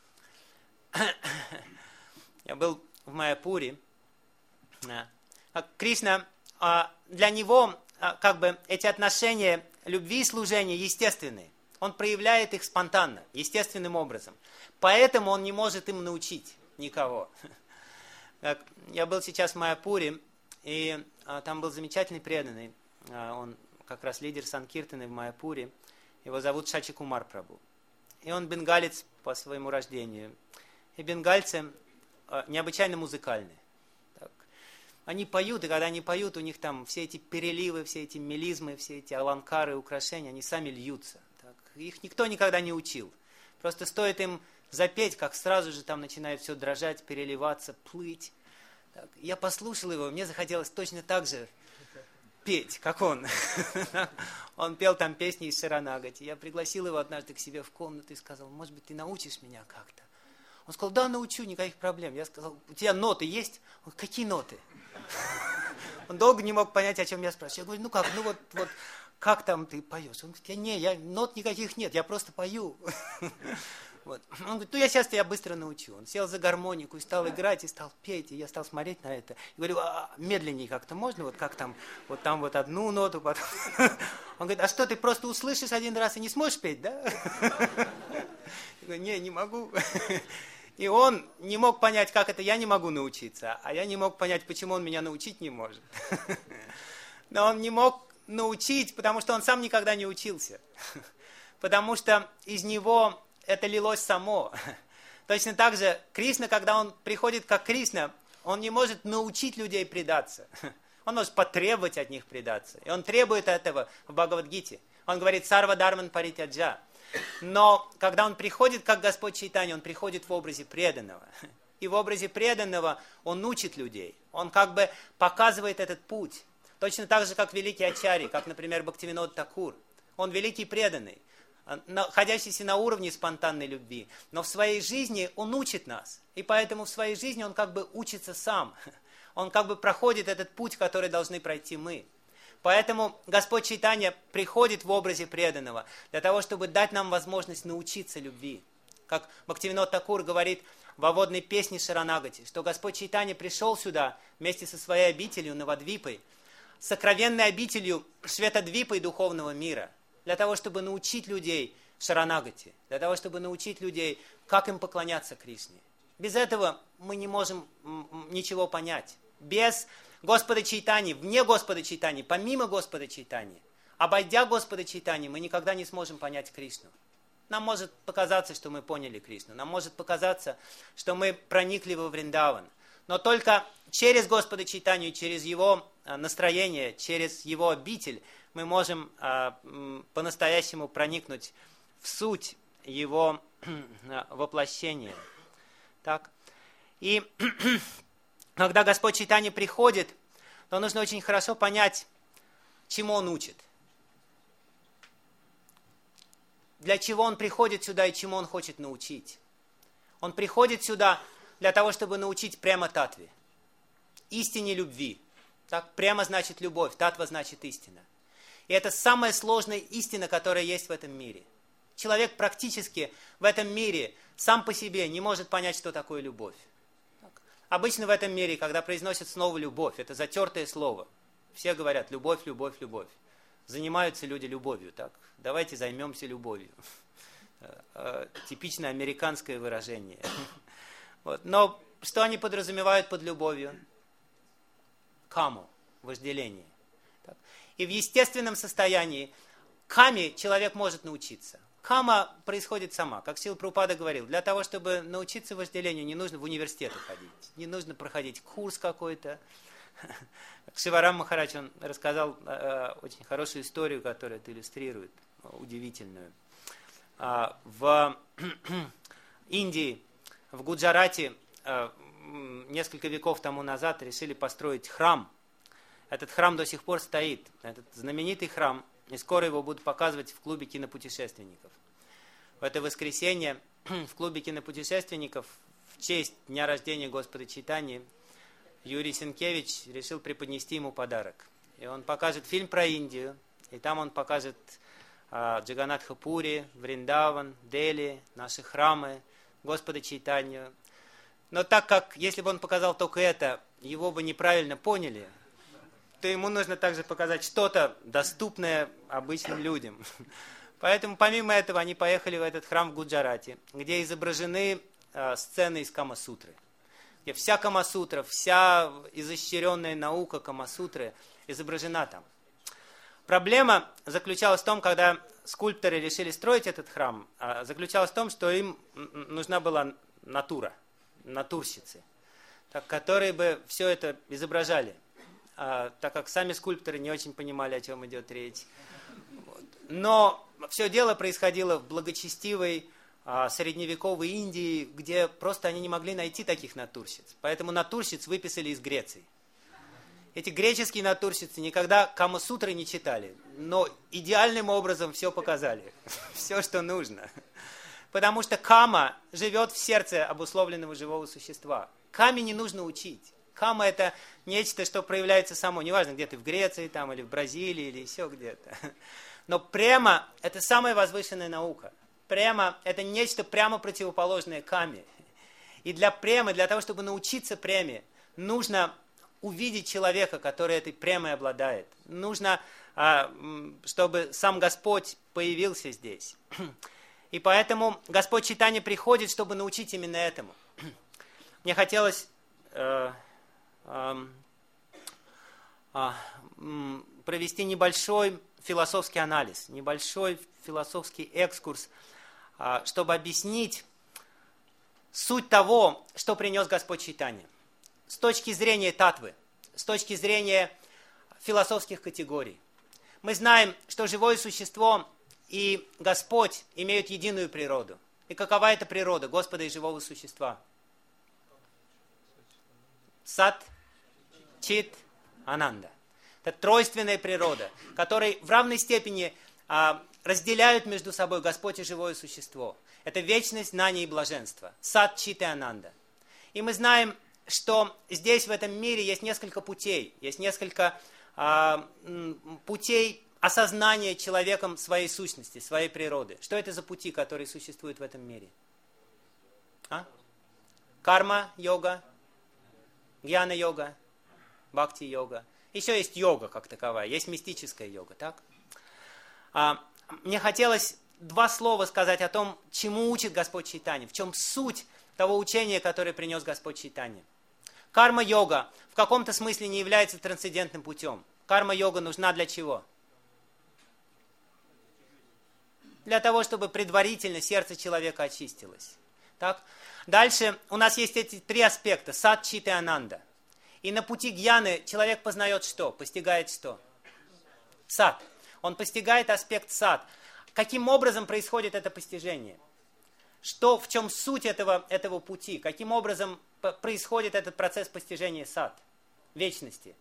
Я был в Майяпуре. Кришна, для него как бы эти отношения любви и служения естественные. Он проявляет их спонтанно, естественным образом. Поэтому он не может им научить никого. Я был сейчас в Майяпуре, и там был замечательный преданный. Он как раз лидер Санкиртаны в Майяпуре. Его зовут Шачи Кумар Прабху. И он бенгалец по своему рождению. И бенгальцы необычайно музыкальные. Так. Они поют, и когда они поют, у них там все эти переливы, все эти мелизмы, все эти аланкары, украшения, они сами льются. Так. Их никто никогда не учил. Просто стоит им запеть, как сразу же там начинает все дрожать, переливаться, плыть. Так. Я послушал его, мне захотелось точно так же петь, как он. Он пел там песни из Шаранагати. Я пригласил его однажды к себе в комнату и сказал, может быть, ты научишь меня как-то? Он сказал, да, научу, никаких проблем. Я сказал, у тебя ноты есть? Он говорит, какие ноты? Он долго не мог понять, о чем я спрашиваю. Я говорю, ну как, ну вот, вот как там ты поешь? Он говорит, я, не, я, нот никаких нет, я просто пою. Вот. Он говорит, ну я сейчас тебя быстро научу. Он сел за гармонику и стал играть, и стал петь, и я стал смотреть на это. И говорю, а медленнее как-то можно? Вот как там, вот там вот одну ноту, потом... Он говорит, а что, ты просто услышишь один раз и не сможешь петь, да? Я говорю, не, не могу. И он не мог понять, как это я не могу научиться, а я не мог понять, почему он меня научить не может. Но он не мог научить, потому что он сам никогда не учился. Потому что из него это лилось само. Точно так же Кришна, когда он приходит как Кришна, он не может научить людей предаться. Он может потребовать от них предаться. И он требует этого в Бхагавад-гите. Он говорит «Сарва дарман паритяджа». Но когда он приходит как Господь Чайтанья, он приходит в образе преданного. И в образе преданного он учит людей. Он как бы показывает этот путь. Точно так же, как великий ачарья, как, например, Бхактивинод Такур. Он великий преданный, находящийся на уровне спонтанной любви. Но в своей жизни он учит нас. И поэтому в своей жизни он как бы учится сам. Он как бы проходит этот путь, который должны пройти мы. Поэтому Господь Чайтанья приходит в образе преданного, для того, чтобы дать нам возможность научиться любви. Как Бхактивинод Такур говорит во водной песне Шаранагати, что Господь Чайтанья пришел сюда вместе со своей обителью Навадвипой, сокровенной обителью Шветадвипой духовного мира, для того, чтобы научить людей шаранагати, для того, чтобы научить людей, как им поклоняться Кришне. Без этого мы не можем ничего понять. Без Господа Чайтани, вне Господа Чайтани, помимо Господа Чайтани, обойдя Господа Чайтани, мы никогда не сможем понять Кришну. Нам может показаться, что мы поняли Кришну, нам может показаться, что мы проникли во Вриндаван. Но только через Господа Чайтанию, через Его настроение, через Его обитель мы можем а, по-настоящему проникнуть в суть Его воплощения. Так? И когда Господь Чайтанья приходит, то нужно очень хорошо понять, чему Он учит. Для чего Он приходит сюда и чему Он хочет научить. Он приходит сюда для того, чтобы научить прямо татве, истине любви. Так? Прямо значит любовь, татва значит истина. И это самая сложная истина, которая есть в этом мире. Человек практически в этом мире сам по себе не может понять, что такое любовь. Так? Обычно в этом мире, когда произносят слово «любовь», это затертое слово. Все говорят «любовь, любовь, любовь». Занимаются люди любовью. Так? Давайте займемся любовью. Типичное американское выражение. Вот. Но что они подразумевают под любовью? Каму, вожделение. Так? И в естественном состоянии каме человек может научиться. Кама происходит сама. Как Шрила Прабхупада говорил, для того, чтобы научиться вожделению, не нужно в университеты ходить. Не нужно проходить курс какой-то. Шиварам Махарадж, он рассказал э, очень хорошую историю, которая это иллюстрирует, удивительную. А, в Индии, в Гуджарате, э, несколько веков тому назад решили построить храм. Этот храм до сих пор стоит. Этот знаменитый храм. И скоро его будут показывать в клубе кинопутешественников. В это воскресенье в клубе кинопутешественников в честь дня рождения Господа Чайтаньи Юрий Сенкевич решил преподнести ему подарок. И он покажет фильм про Индию. И там он покажет а, Джаганатха-Пури, Вриндаван, Дели, наши храмы, Господа Чайтанью. Но так как, если бы он показал только это, его бы неправильно поняли, то ему нужно также показать что-то доступное обычным людям. Поэтому, помимо этого, они поехали в этот храм в Гуджарате, где изображены э, сцены из Камасутры. Где вся Камасутра, вся изощренная наука Камасутры изображена там. Проблема заключалась в том, когда скульпторы решили строить этот храм, э, заключалась в том, что им нужна была натура, натурщицы, так, которые бы все это изображали. А, так как сами скульпторы не очень понимали, о чем идет речь. Вот. Но все дело происходило в благочестивой а, средневековой Индии, где просто они не могли найти таких натурщиц. Поэтому натурщиц выписали из Греции. Эти греческие натурщицы никогда Камасутры не читали, но идеальным образом все показали. Все, что нужно. Потому что кама живет в сердце обусловленного живого существа. Каме не нужно учить. Кама – это нечто, что проявляется само. Неважно, где ты в Греции, там, или в Бразилии, или еще где-то. Но према – это самая возвышенная наука. Према – это нечто прямо противоположное каме. И для премы, для того, чтобы научиться преме, нужно увидеть человека, который этой премой обладает. Нужно, чтобы сам Господь появился здесь. И поэтому Господь Чайтанья приходит, чтобы научить именно этому. Мне хотелось провести небольшой философский анализ, небольшой философский экскурс, чтобы объяснить суть того, что принес Господь Чайтанья. С точки зрения татвы, с точки зрения философских категорий. Мы знаем, что живое существо и Господь имеют единую природу. И какова эта природа Господа и живого существа? Сат, Чит, Ананда. Это тройственная природа, которая в равной степени а, разделяют между собой Господь и живое существо. Это вечность, знание и блаженство. Сат, Чит и Ананда. И мы знаем, что здесь, в этом мире, есть несколько путей. Есть несколько а, путей осознания человеком своей сущности, своей природы. Что это за пути, которые существуют в этом мире? А? Карма-йога, гьяна-йога, бхакти-йога. Еще есть йога как таковая, есть мистическая йога. Так? А, мне хотелось два слова сказать о том, чему учит Господь Чайтанья, в чем суть того учения, которое принес Господь Чайтанья. Карма-йога в каком-то смысле не является трансцендентным путем. Карма-йога нужна для чего? Для того, чтобы предварительно сердце человека очистилось. Так? Дальше у нас есть эти три аспекта: сад, чит и ананда. И на пути гьяны человек познает что? Постигает что? Сад. Он постигает аспект сад. Каким образом происходит это постижение? Что, в чем суть этого, этого пути? Каким образом происходит этот процесс постижения сад, вечности?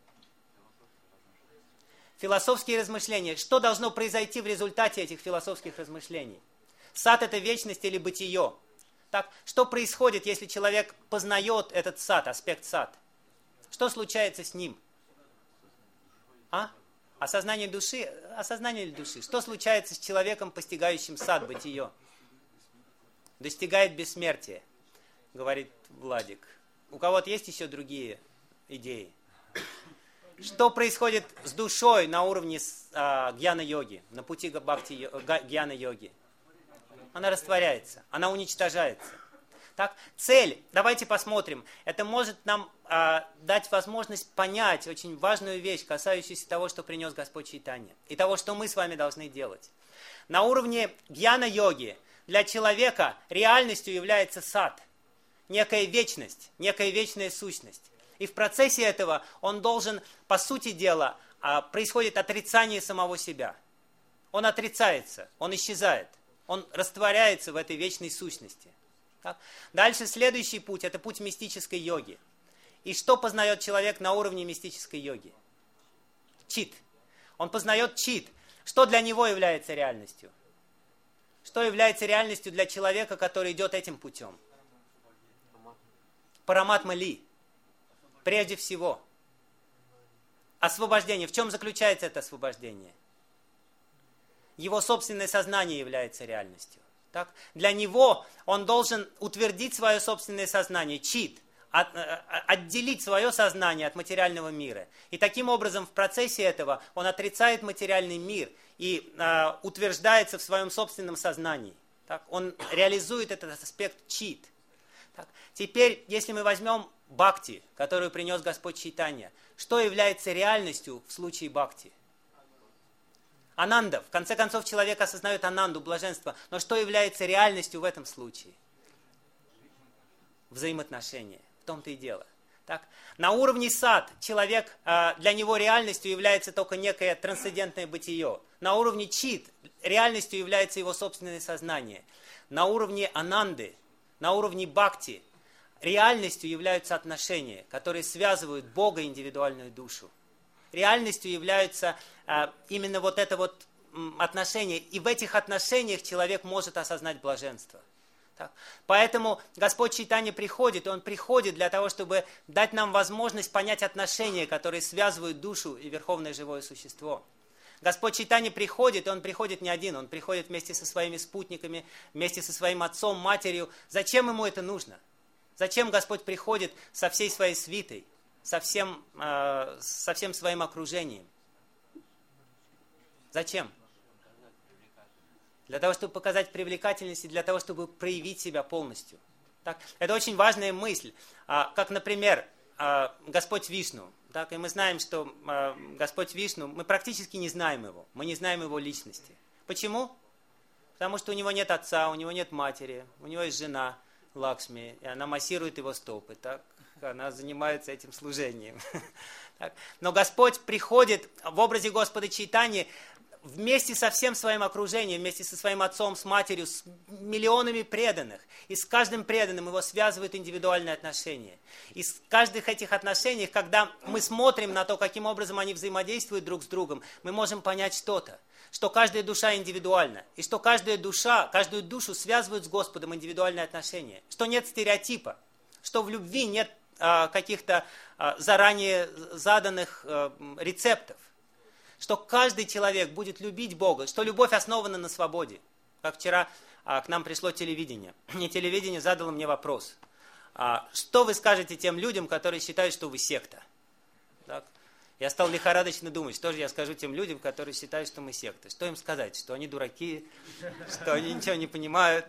Философские размышления. Что должно произойти в результате этих философских размышлений? Сад – это вечность или бытие? Так, что происходит, если человек познает этот сад, аспект сад? Что случается с ним? А? Осознание души? Осознание души. Что случается с человеком, постигающим сад, бытие? Достигает бессмертия, говорит Владик. У кого-то есть еще другие идеи? Что происходит с душой на уровне а, гьяна-йоги, на пути бхакти гьяна-йоги? Она растворяется, она уничтожается. Так, цель, давайте посмотрим, это может нам а, дать возможность понять очень важную вещь, касающуюся того, что принес Господь Чайтанья, и того, что мы с вами должны делать. На уровне гьяна-йоги для человека реальностью является сад, некая вечность, некая вечная сущность. И в процессе этого он должен, по сути дела, происходит отрицание самого себя. Он отрицается, он исчезает, он растворяется в этой вечной сущности. Так? Дальше следующий путь – это путь мистической йоги. И что познает человек на уровне мистической йоги? Чит. Он познает чит. Что для него является реальностью? Что является реальностью для человека, который идет этим путем? Параматма ли. Прежде всего. Освобождение. В чем заключается это освобождение? Его собственное сознание является реальностью. Так? Для него он должен утвердить свое собственное сознание, чит, от, отделить свое сознание от материального мира. И таким образом в процессе этого он отрицает материальный мир и э, утверждается в своем собственном сознании. Так? Он реализует этот аспект чит. Так? Теперь, если мы возьмем бхакти, которую принес Господь Чайтанья, что является реальностью в случае бхакти? Ананда. В конце концов, человек осознает ананду, блаженство. Но что является реальностью в этом случае? Взаимоотношения. В том-то и дело. Так? На уровне сад человек, для него реальностью является только некое трансцендентное бытие. На уровне чит реальностью является его собственное сознание. На уровне ананды, на уровне бхакти реальностью являются отношения, которые связывают Бога и индивидуальную душу. Реальностью являются а, именно вот это вот м, отношение. И в этих отношениях человек может осознать блаженство. Так. Поэтому Господь Чайтанья приходит, и Он приходит для того, чтобы дать нам возможность понять отношения, которые связывают душу и верховное живое существо. Господь Чайтанья приходит, и Он приходит не один, Он приходит вместе со своими спутниками, вместе со своим отцом, матерью. Зачем Ему это нужно? Зачем Господь приходит со всей своей свитой? Со всем, э, со всем своим окружением. Зачем? Для того, чтобы показать привлекательность и для того, чтобы проявить себя полностью. Так? Это очень важная мысль. А, как, например, а, Господь Вишну. Так? И мы знаем, что а, Господь Вишну, мы практически не знаем Его. Мы не знаем Его личности. Почему? Потому что у Него нет отца, у Него нет матери, у Него есть жена Лакшми, и она массирует Его стопы. Так? Она занимается этим служением. Но Господь приходит в образе Господа Чайтаньи вместе со всем своим окружением, вместе со своим отцом, с матерью, с миллионами преданных. И с каждым преданным его связывают индивидуальные отношения. И с каждых этих отношений, когда мы смотрим на то, каким образом они взаимодействуют друг с другом, мы можем понять что-то. Что каждая душа индивидуальна. И что каждая душа, каждую душу связывают с Господом индивидуальные отношения. Что нет стереотипа. Что в любви нет каких-то заранее заданных рецептов. Что каждый человек будет любить Бога, что любовь основана на свободе. Как вчера к нам пришло телевидение. И телевидение задало мне вопрос. Что вы скажете тем людям, которые считают, что вы секта? Так? Я стал лихорадочно думать, что же я скажу тем людям, которые считают, что мы секта. Что им сказать? Что они дураки, что они ничего не понимают.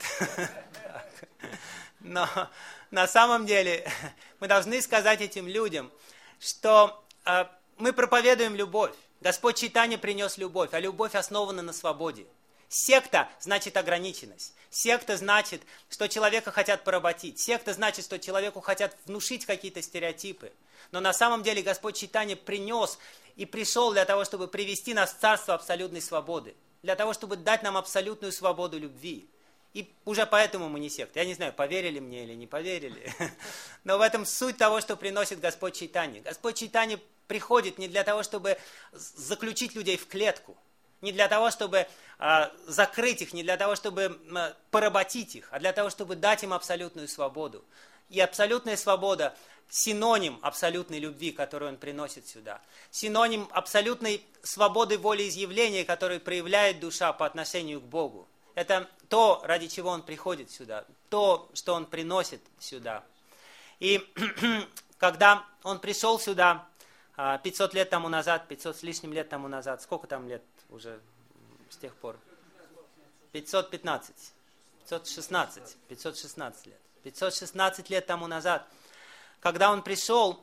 Но на самом деле мы должны сказать этим людям, что э, мы проповедуем любовь. Господь Чайтанья принес любовь, а любовь основана на свободе. Секта значит ограниченность. Секта значит, что человека хотят поработить. Секта значит, что человеку хотят внушить какие-то стереотипы. Но на самом деле Господь Чайтанья принес и пришел для того, чтобы привести нас в царство абсолютной свободы. Для того, чтобы дать нам абсолютную свободу любви. И уже поэтому мы не секта. Я не знаю, поверили мне или не поверили. Но в этом суть того, что приносит Господь Чайтанья. Господь Чайтанья приходит не для того, чтобы заключить людей в клетку. Не для того, чтобы а, закрыть их, не для того, чтобы а, поработить их, а для того, чтобы дать им абсолютную свободу. И абсолютная свобода – синоним абсолютной любви, которую он приносит сюда. Синоним абсолютной свободы волеизъявления, которую проявляет душа по отношению к Богу. Это то, ради чего он приходит сюда, то, что он приносит сюда. И когда он пришел сюда пятьсот лет тому назад, пятьсот с лишним лет тому назад, сколько там лет уже с тех пор? пятьсот пятнадцать, пятьсот шестнадцать, пятьсот шестнадцать лет. пятьсот шестнадцать лет тому назад, когда он пришел,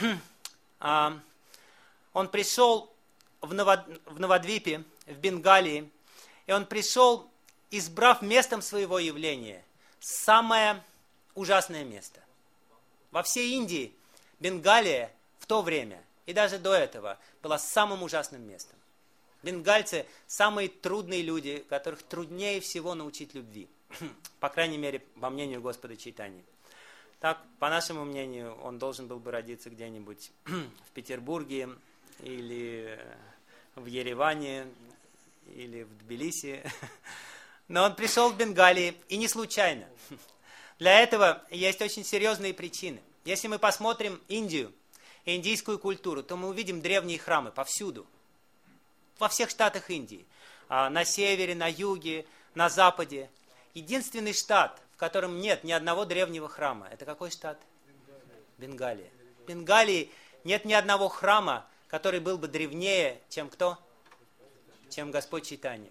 он пришел в Навадвипе, в Бенгалии, и он пришел, избрав местом своего явления самое ужасное место. Во всей Индии Бенгалия в то время и даже до этого была самым ужасным местом. Бенгальцы – самые трудные люди, которых труднее всего научить любви. По крайней мере, по мнению Господа Чайтаньи. Так, по нашему мнению, он должен был бы родиться где-нибудь в Петербурге, или в Ереване, или в Тбилиси. Но он пришел в Бенгалии, и не случайно. Для этого есть очень серьезные причины. Если мы посмотрим Индию, индийскую культуру, то мы увидим древние храмы повсюду. Во всех штатах Индии. На севере, на юге, на западе. Единственный штат, в котором нет ни одного древнего храма, это какой штат? Бенгалия. В Бенгалии нет ни одного храма, который был бы древнее, чем кто? Чем Господь Чайтанья.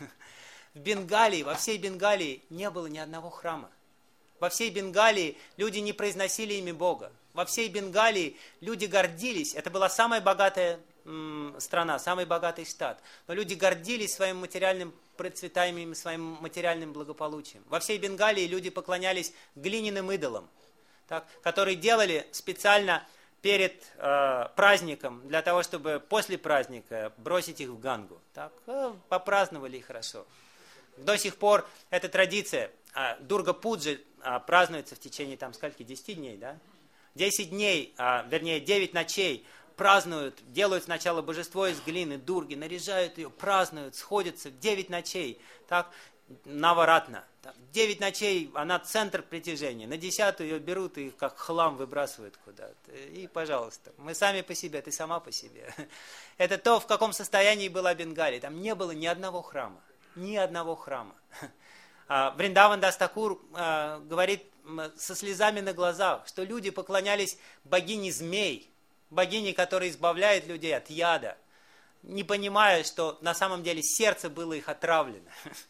В Бенгалии, во всей Бенгалии не было ни одного храма. Во всей Бенгалии люди не произносили имя Бога. Во всей Бенгалии люди гордились. Это была самая богатая м, страна, самый богатый штат. Но люди гордились своим материальным процветанием, своим материальным благополучием. Во всей Бенгалии люди поклонялись глиняным идолам, так, которые делали специально перед э, праздником, для того, чтобы после праздника бросить их в Гангу. Так, э, попраздновали и хорошо. До сих пор эта традиция, э, Дурга-пуджи, э, празднуется в течение там скольки, десяти дней, да? десять дней, э, вернее девять ночей празднуют, делают сначала божество из глины, Дурги, наряжают ее, празднуют, сходятся девять ночей, так, Наваратна. девять ночей, она центр притяжения. На десятую ее берут и как хлам выбрасывают куда-то. И, пожалуйста, мы сами по себе, ты сама по себе. Это то, в каком состоянии была Бенгалия. Там не было ни одного храма. Ни одного храма. Вриндаван Дас Такур говорит со слезами на глазах, что люди поклонялись богине змей, богине, которая избавляет людей от яда, не понимая, что на самом деле сердце было их отравлено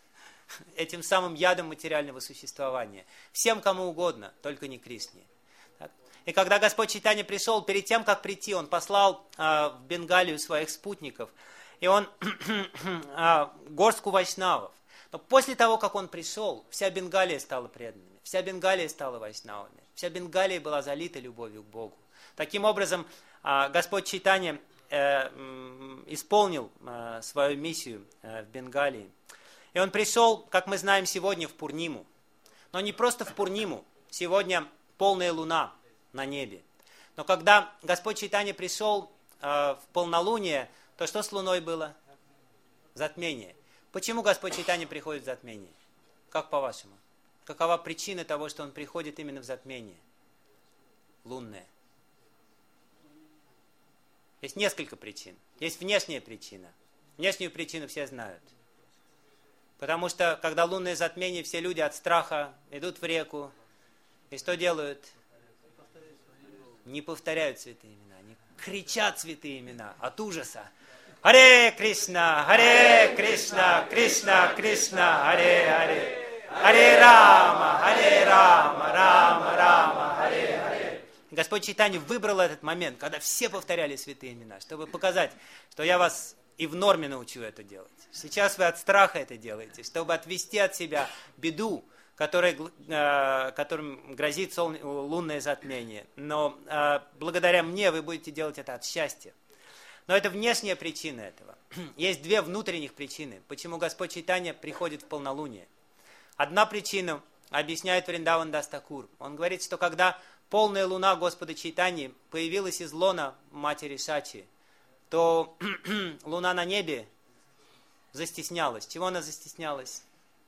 этим самым ядом материального существования. Всем, кому угодно, только не Кришне. И когда Господь Чайтанья пришел, перед тем, как прийти, он послал э, в Бенгалию своих спутников, и он э, горстку вайшнавов. Но после того, как он пришел, вся Бенгалия стала преданными, вся Бенгалия стала вайшнавами, вся Бенгалия была залита любовью к Богу. Таким образом, э, Господь Чайтанья э, э, исполнил э, свою миссию э, в Бенгалии. И он пришел, как мы знаем, сегодня в Пурниму. Но не просто в Пурниму. Сегодня полная луна на небе. Но когда Господь Чайтанья пришел э, в полнолуние, то что с луной было? Затмение. Почему Господь Чайтанья приходит в затмение? Как по-вашему? Какова причина того, что он приходит именно в затмение? Лунное. Есть несколько причин. Есть внешняя причина. Внешнюю причину все знают. Потому что, когда лунное затмение, все люди от страха идут в реку. И что делают? Не повторяют святые имена. Они кричат святые имена от ужаса. Харе Кришна, Харе Кришна, Кришна, Кришна, Харе Харе, Харе Рама, Харе Рама, Рама, Рама, Харе Харе. Господь Чайтанья выбрал этот момент, когда все повторяли святые имена, чтобы показать, что я вас и в норме научу это делать. Сейчас вы от страха это делаете, чтобы отвести от себя беду, которой, э, которым грозит сол, лунное затмение. Но э, благодаря мне вы будете делать это от счастья. Но это внешняя причина этого. Есть две внутренних причины, почему Господь Чайтанья приходит в полнолуние. Одна причина объясняет Вриндаван Дас Такур. Он говорит, что когда полная луна Господа Чайтаньи появилась из лона матери Шачи, то луна на небе застеснялась. Чего она застеснялась?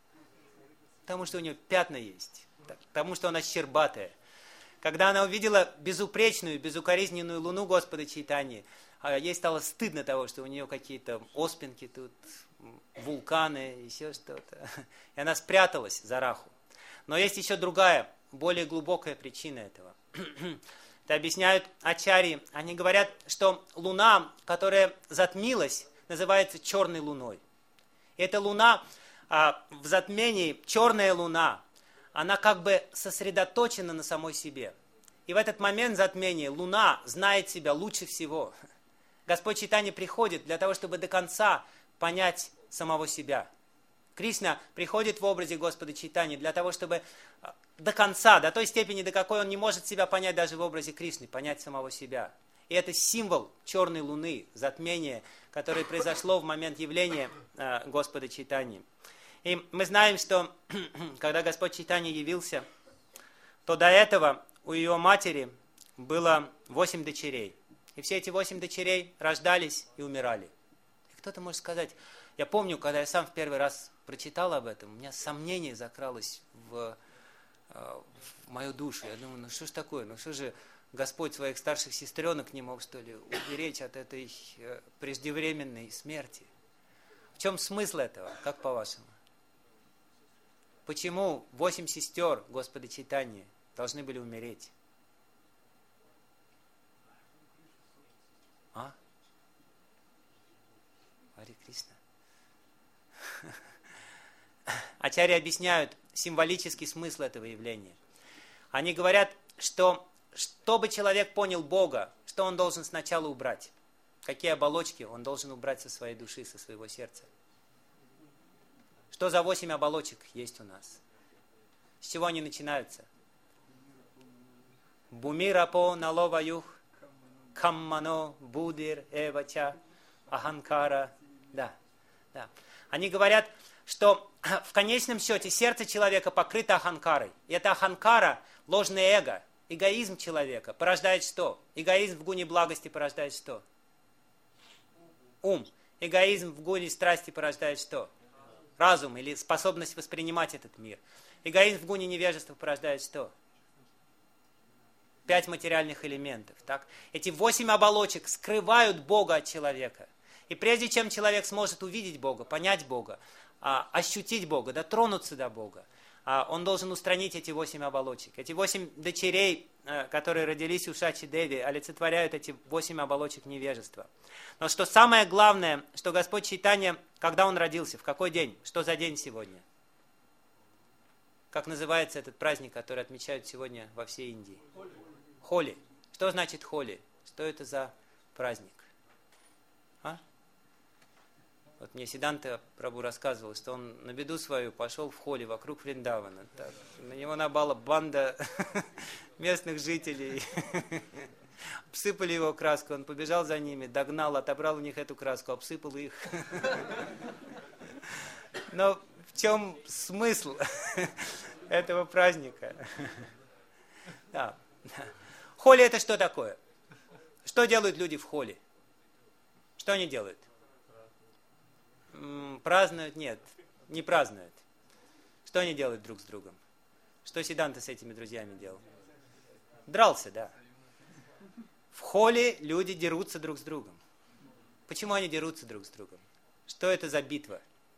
Потому что у нее пятна есть, потому что она щербатая. Когда она увидела безупречную, безукоризненную луну Господа Чайтаньи, ей стало стыдно того, что у нее какие-то оспинки тут, вулканы, еще что-то. И она спряталась за Раху. Но есть еще другая, более глубокая причина этого. Это объясняют ачарьи. Они говорят, что луна, которая затмилась, называется черной луной. И эта луна а, в затмении, черная луна, она как бы сосредоточена на самой себе. И в этот момент затмения луна знает себя лучше всего. Господь Чайтанья приходит для того, чтобы до конца понять самого себя. Кришна приходит в образе Господа Чайтаньи для того, чтобы до конца, до той степени, до какой он не может себя понять даже в образе Кришны, понять самого себя. И это символ черной луны, затмения, которое произошло в момент явления э, Господа Чайтаньи. И мы знаем, что когда Господь Чайтанья явился, то до этого у ее матери было восемь дочерей. И все эти восемь дочерей рождались и умирали. И кто-то может сказать, я помню, когда я сам в первый раз прочитал об этом, у меня сомнение закралось в, в мою душу. Я думаю, ну что ж такое, ну что же Господь своих старших сестренок не мог, что ли, уберечь от этой преждевременной смерти? В чем смысл этого, как по-вашему? Почему восемь сестер Господа Чайтаньи должны были умереть? А? Харе Кришна. Ачарьи объясняют символический смысл этого явления. Они говорят, что чтобы человек понял Бога, что он должен сначала убрать? Какие оболочки он должен убрать со своей души, со своего сердца? Что за восемь оболочек есть у нас? С чего они начинаются? Бумирапо наловаюх, каммано будир эвача, аханкара. Да, да. Они говорят, что в конечном счете сердце человека покрыто аханкарой. И это аханкара, ложное эго, эгоизм человека порождает что? Эгоизм в гуне благости порождает что? Ум. Эгоизм в гуне страсти порождает что? Разум или способность воспринимать этот мир. Эгоизм в гуне невежества порождает что? Пять материальных элементов. Так? Эти восемь оболочек скрывают Бога от человека. И прежде чем человек сможет увидеть Бога, понять Бога, ощутить Бога, дотронуться до Бога, он должен устранить эти восемь оболочек. Эти восемь дочерей, которые родились у Шачи Деви, олицетворяют эти восемь оболочек невежества. Но что самое главное, что Господь Чайтанья, когда Он родился, в какой день, что за день сегодня? Как называется этот праздник, который отмечают сегодня во всей Индии? Холи. Что значит холи? Что это за праздник? А? Вот мне Сиданта Прабху рассказывал, что он на беду свою пошел в холе вокруг Вриндавана. Так, на него напала банда местных жителей. Обсыпали его краску, он побежал за ними, догнал, отобрал у них эту краску, обсыпал их. Но в чем смысл этого праздника? Да. Холи это что такое? Что делают люди в холе? Что они делают? Празднуют? Нет, не празднуют. Что они делают друг с другом? Что Сиданта с этими друзьями делал? Дрался, да. В холе люди дерутся друг с другом. Почему они дерутся друг с другом? Что это за битва?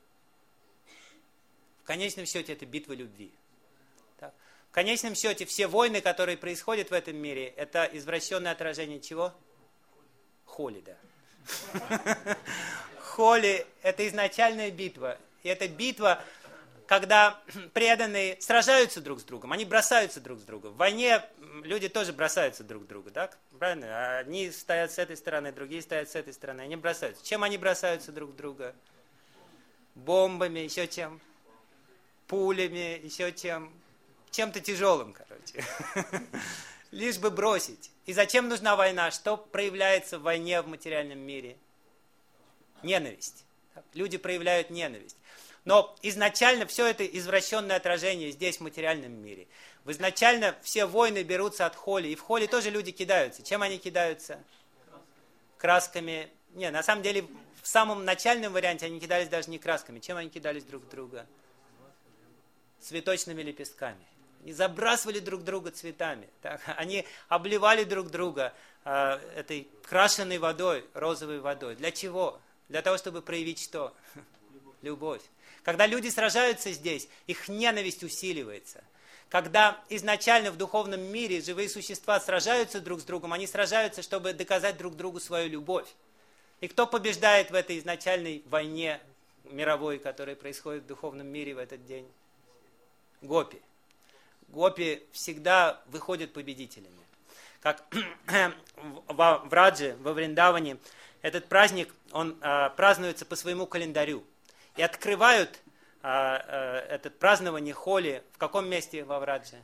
В конечном счете это битва любви. Так? В конечном счете все войны, которые происходят в этом мире, это извращенное отражение чего? Холи, да. Холи – это изначальная битва. И это битва, когда преданные сражаются друг с другом, они бросаются друг с другом. В войне люди тоже бросаются друг друга, так? Правильно? Одни стоят с этой стороны, другие стоят с этой стороны, они бросаются. Чем они бросаются друг в друга? Бомбами, еще чем? Пулями, еще чем? Чем-то тяжелым, короче. Лишь бы бросить. И зачем нужна война? Что проявляется в войне в материальном мире? Ненависть. Люди проявляют ненависть. Но изначально все это извращенное отражение здесь, в материальном мире. Изначально все войны берутся от холи. И в холи тоже люди кидаются. Чем они кидаются? Красками. Не, на самом деле, в самом начальном варианте они кидались даже не красками. Чем они кидались друг в друга? Цветочными лепестками. Они забрасывали друг друга цветами. Так? Они обливали друг друга э, этой крашеной водой, розовой водой. Для чего? Для того, чтобы проявить что? Любовь. Когда люди сражаются здесь, их ненависть усиливается. Когда изначально в духовном мире живые существа сражаются друг с другом, они сражаются, чтобы доказать друг другу свою любовь. И кто побеждает в этой изначальной войне мировой, которая происходит в духовном мире в этот день? Гопи. Гопи всегда выходят победителями. Как в Врадже, во Вриндаване, этот праздник, он а, празднуется по своему календарю. И открывают а, а, это празднование Холи в каком месте во Врадже?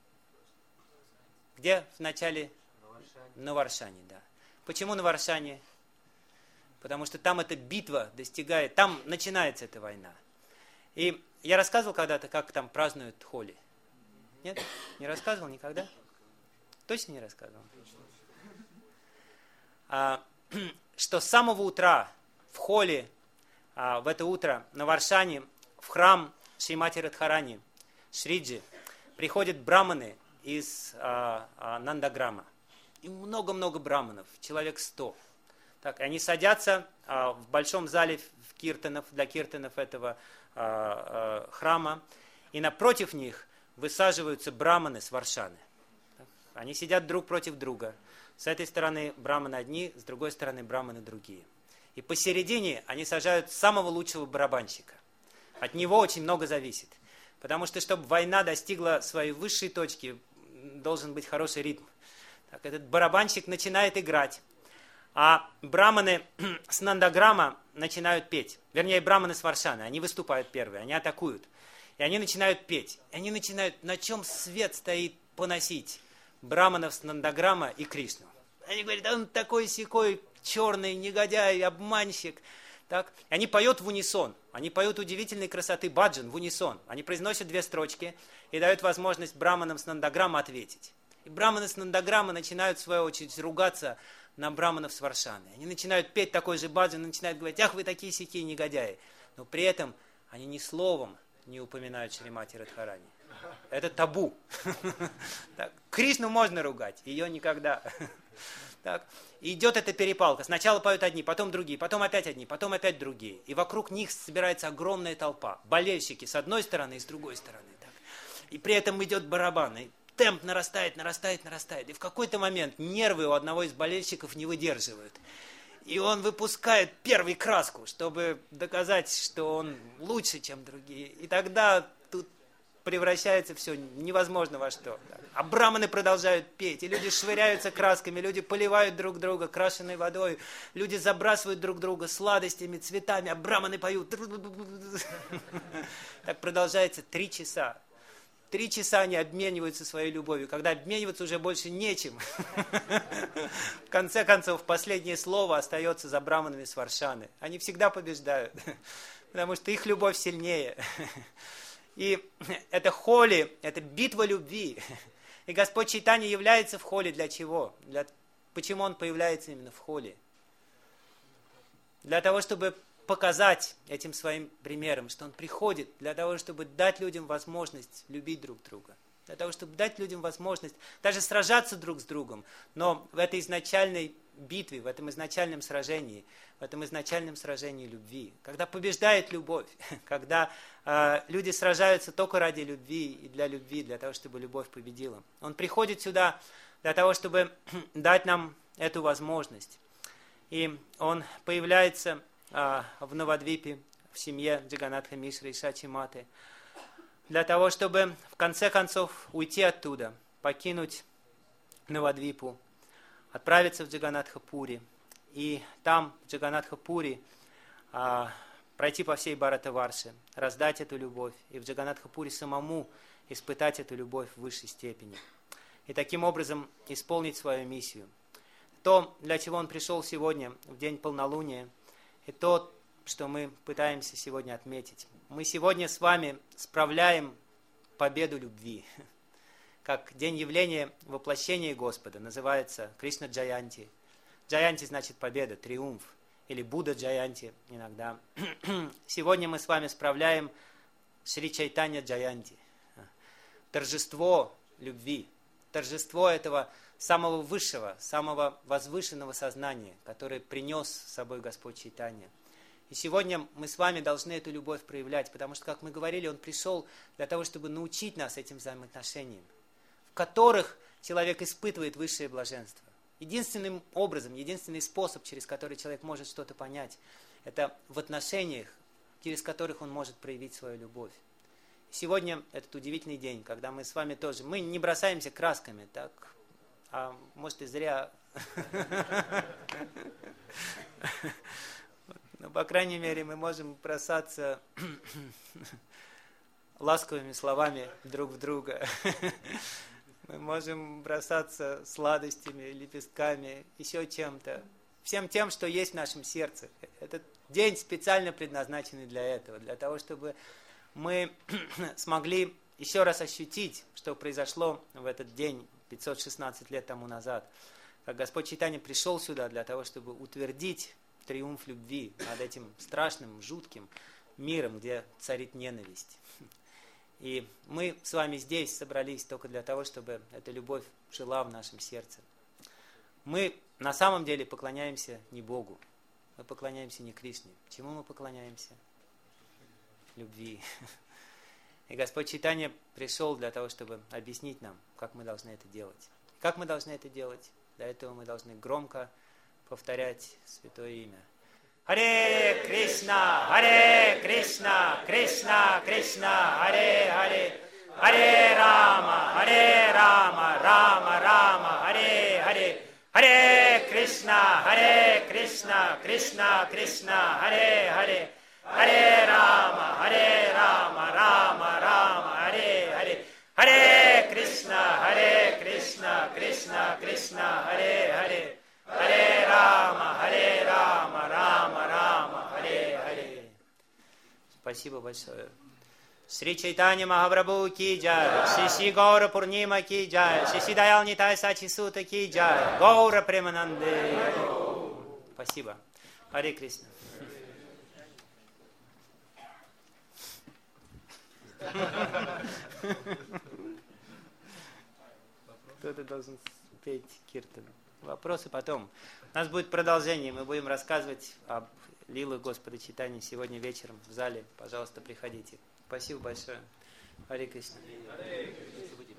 Где в начале? На Варшане, да. Почему на Варшане? Потому что там эта битва достигает, там начинается эта война. И я рассказывал когда-то, как там празднуют Холи. Нет? Не рассказывал никогда? Точно не рассказывал? А, что с самого утра в Холи, а, в это утро на Варшане, в храм Шримати Радхарани, Шриджи, приходят браманы из а, а, Нандаграма. И много-много браманов, человек сто. Так, и они садятся а, в большом зале в киртанов, для киртанов этого а, а, храма, и напротив них высаживаются браманы с Варшаны. Они сидят друг против друга. С этой стороны браманы одни, с другой стороны браманы другие. И посередине они сажают самого лучшего барабанщика. От него очень много зависит. Потому что, чтобы война достигла своей высшей точки, должен быть хороший ритм. Так, этот барабанщик начинает играть. А браманы с Нандаграма начинают петь. Вернее, браманы с Варшаны. Они выступают первые, они атакуют. И они начинают петь. И они начинают, на чем свет стоит, поносить браманов с Нандаграма и Кришну. Они говорят, он такой-сякой, черный негодяй, обманщик. Так? И они поют в унисон. Они поют удивительной красоты баджан в унисон. Они произносят две строчки и дают возможность браманам с Нандаграма ответить. И браманы с Нандаграма начинают, в свою очередь, ругаться на браманов с Варшаны. Они начинают петь такой же баджан, начинают говорить, ах, вы такие-сякие негодяи. Но при этом они ни словом не упоминают Шримати Радхарани. Это табу. Так, Кришну можно ругать, ее никогда. Так, и идет эта перепалка. Сначала поют одни, потом другие, потом опять одни, потом опять другие. И вокруг них собирается огромная толпа. Болельщики с одной стороны и с другой стороны. Так. И при этом идет барабан. И темп нарастает, нарастает, нарастает. И в какой-то момент нервы у одного из болельщиков не выдерживают. И он выпускает первую краску, чтобы доказать, что он лучше, чем другие. И тогда тут превращается все невозможно во что. А браманы продолжают петь, и люди швыряются красками, люди поливают друг друга крашеной водой, люди забрасывают друг друга сладостями, цветами, а браманы поют. Так продолжается три часа. Три часа они обмениваются своей любовью, когда обмениваться уже больше нечем. В конце концов, последнее слово остается за браманами с Варшаны. Они всегда побеждают, потому что их любовь сильнее. И это холи, это битва любви. И Господь Чайтанья является в холи для чего? Для... Почему Он появляется именно в холи? Для того, чтобы показать этим своим примером, что Он приходит для того, чтобы дать людям возможность любить друг друга. Для того, чтобы дать людям возможность даже сражаться друг с другом, но в этой изначальной битве, в этом изначальном сражении, в этом изначальном сражении любви, когда побеждает любовь, когда э, люди сражаются только ради любви и для любви, для того, чтобы любовь победила. Он приходит сюда для того, чтобы дать нам эту возможность. И он появляется а, в Навадвипе, в семье Джаганатха Мишры и Шачи Маты, для того, чтобы в конце концов уйти оттуда, покинуть Навадвипу, отправиться в Джаганатха-Пури, и там, в Джаганатха-Пури, а, пройти по всей Бхаратаварше, раздать эту любовь, и в Джаганатха-Пури самому испытать эту любовь в высшей степени. И таким образом исполнить свою миссию. То, для чего он пришел сегодня, в день полнолуния, и то, что мы пытаемся сегодня отметить. Мы сегодня с вами справляем победу любви. Как день явления воплощения Господа называется Кришна Джаянти. Джаянти значит победа, триумф. Или Будда Джаянти иногда. Сегодня мы с вами справляем Шри Чайтанья Джаянти. Торжество любви. Торжество этого самого высшего, самого возвышенного сознания, которое принес с собой Господь Чайтанья. И сегодня мы с вами должны эту любовь проявлять, потому что, как мы говорили, Он пришел для того, чтобы научить нас этим взаимоотношениям, в которых человек испытывает высшее блаженство. Единственным образом, единственный способ, через который человек может что-то понять, это в отношениях, через которых он может проявить свою любовь. Сегодня этот удивительный день, когда мы с вами тоже, мы не бросаемся красками, так, а может и зря. Но, по крайней мере, мы можем бросаться ласковыми словами друг в друга. Мы можем бросаться сладостями, лепестками, еще чем-то. Всем тем, что есть в нашем сердце. Этот день специально предназначенный для этого. Для того, чтобы мы смогли еще раз ощутить, что произошло в этот день пятьсот шестнадцать лет тому назад. Как Господь Чайтанья пришел сюда для того, чтобы утвердить триумф любви над этим страшным, жутким миром, где царит ненависть. И мы с вами здесь собрались только для того, чтобы эта любовь жила в нашем сердце. Мы на самом деле поклоняемся не Богу, мы поклоняемся не Кришне. Чему мы поклоняемся? Любви. И Господь Чайтанья пришел для того, чтобы объяснить нам, как мы должны это делать. Как мы должны это делать? Для этого мы должны громко повторять Святое Имя. Харе Кришна, Харе Кришна, Кришна Кришна, Харе Харе, Харе Рама, Харе Рама, Рама Рама, Харе Харе, Харе Кришна, Харе Кришна, Кришна Кришна, Харе Харе, Харе Рама, Харе Рама, Рама Рама, Харе Харе, Харе Кришна, Харе Кришна, Кришна Кришна, Харе Харе, Харе Рама, Харе Рама, Рама Рама, Харе Харе. Спасибо большое. Шри Чайтанья Махапрабху ки джай, Шри Шри Гаура Пурнима ки джай, Шри Шри Даял Нитай Сачи Сута ки джай, Гаура Премананде. Спасибо. Харе Кришна. Кто-то должен петь киртан. Вопросы потом. У нас будет продолжение. Мы будем рассказывать об лилах Господа Чайтаньи сегодня вечером в зале. Пожалуйста, приходите. Спасибо большое. Харе Кришна.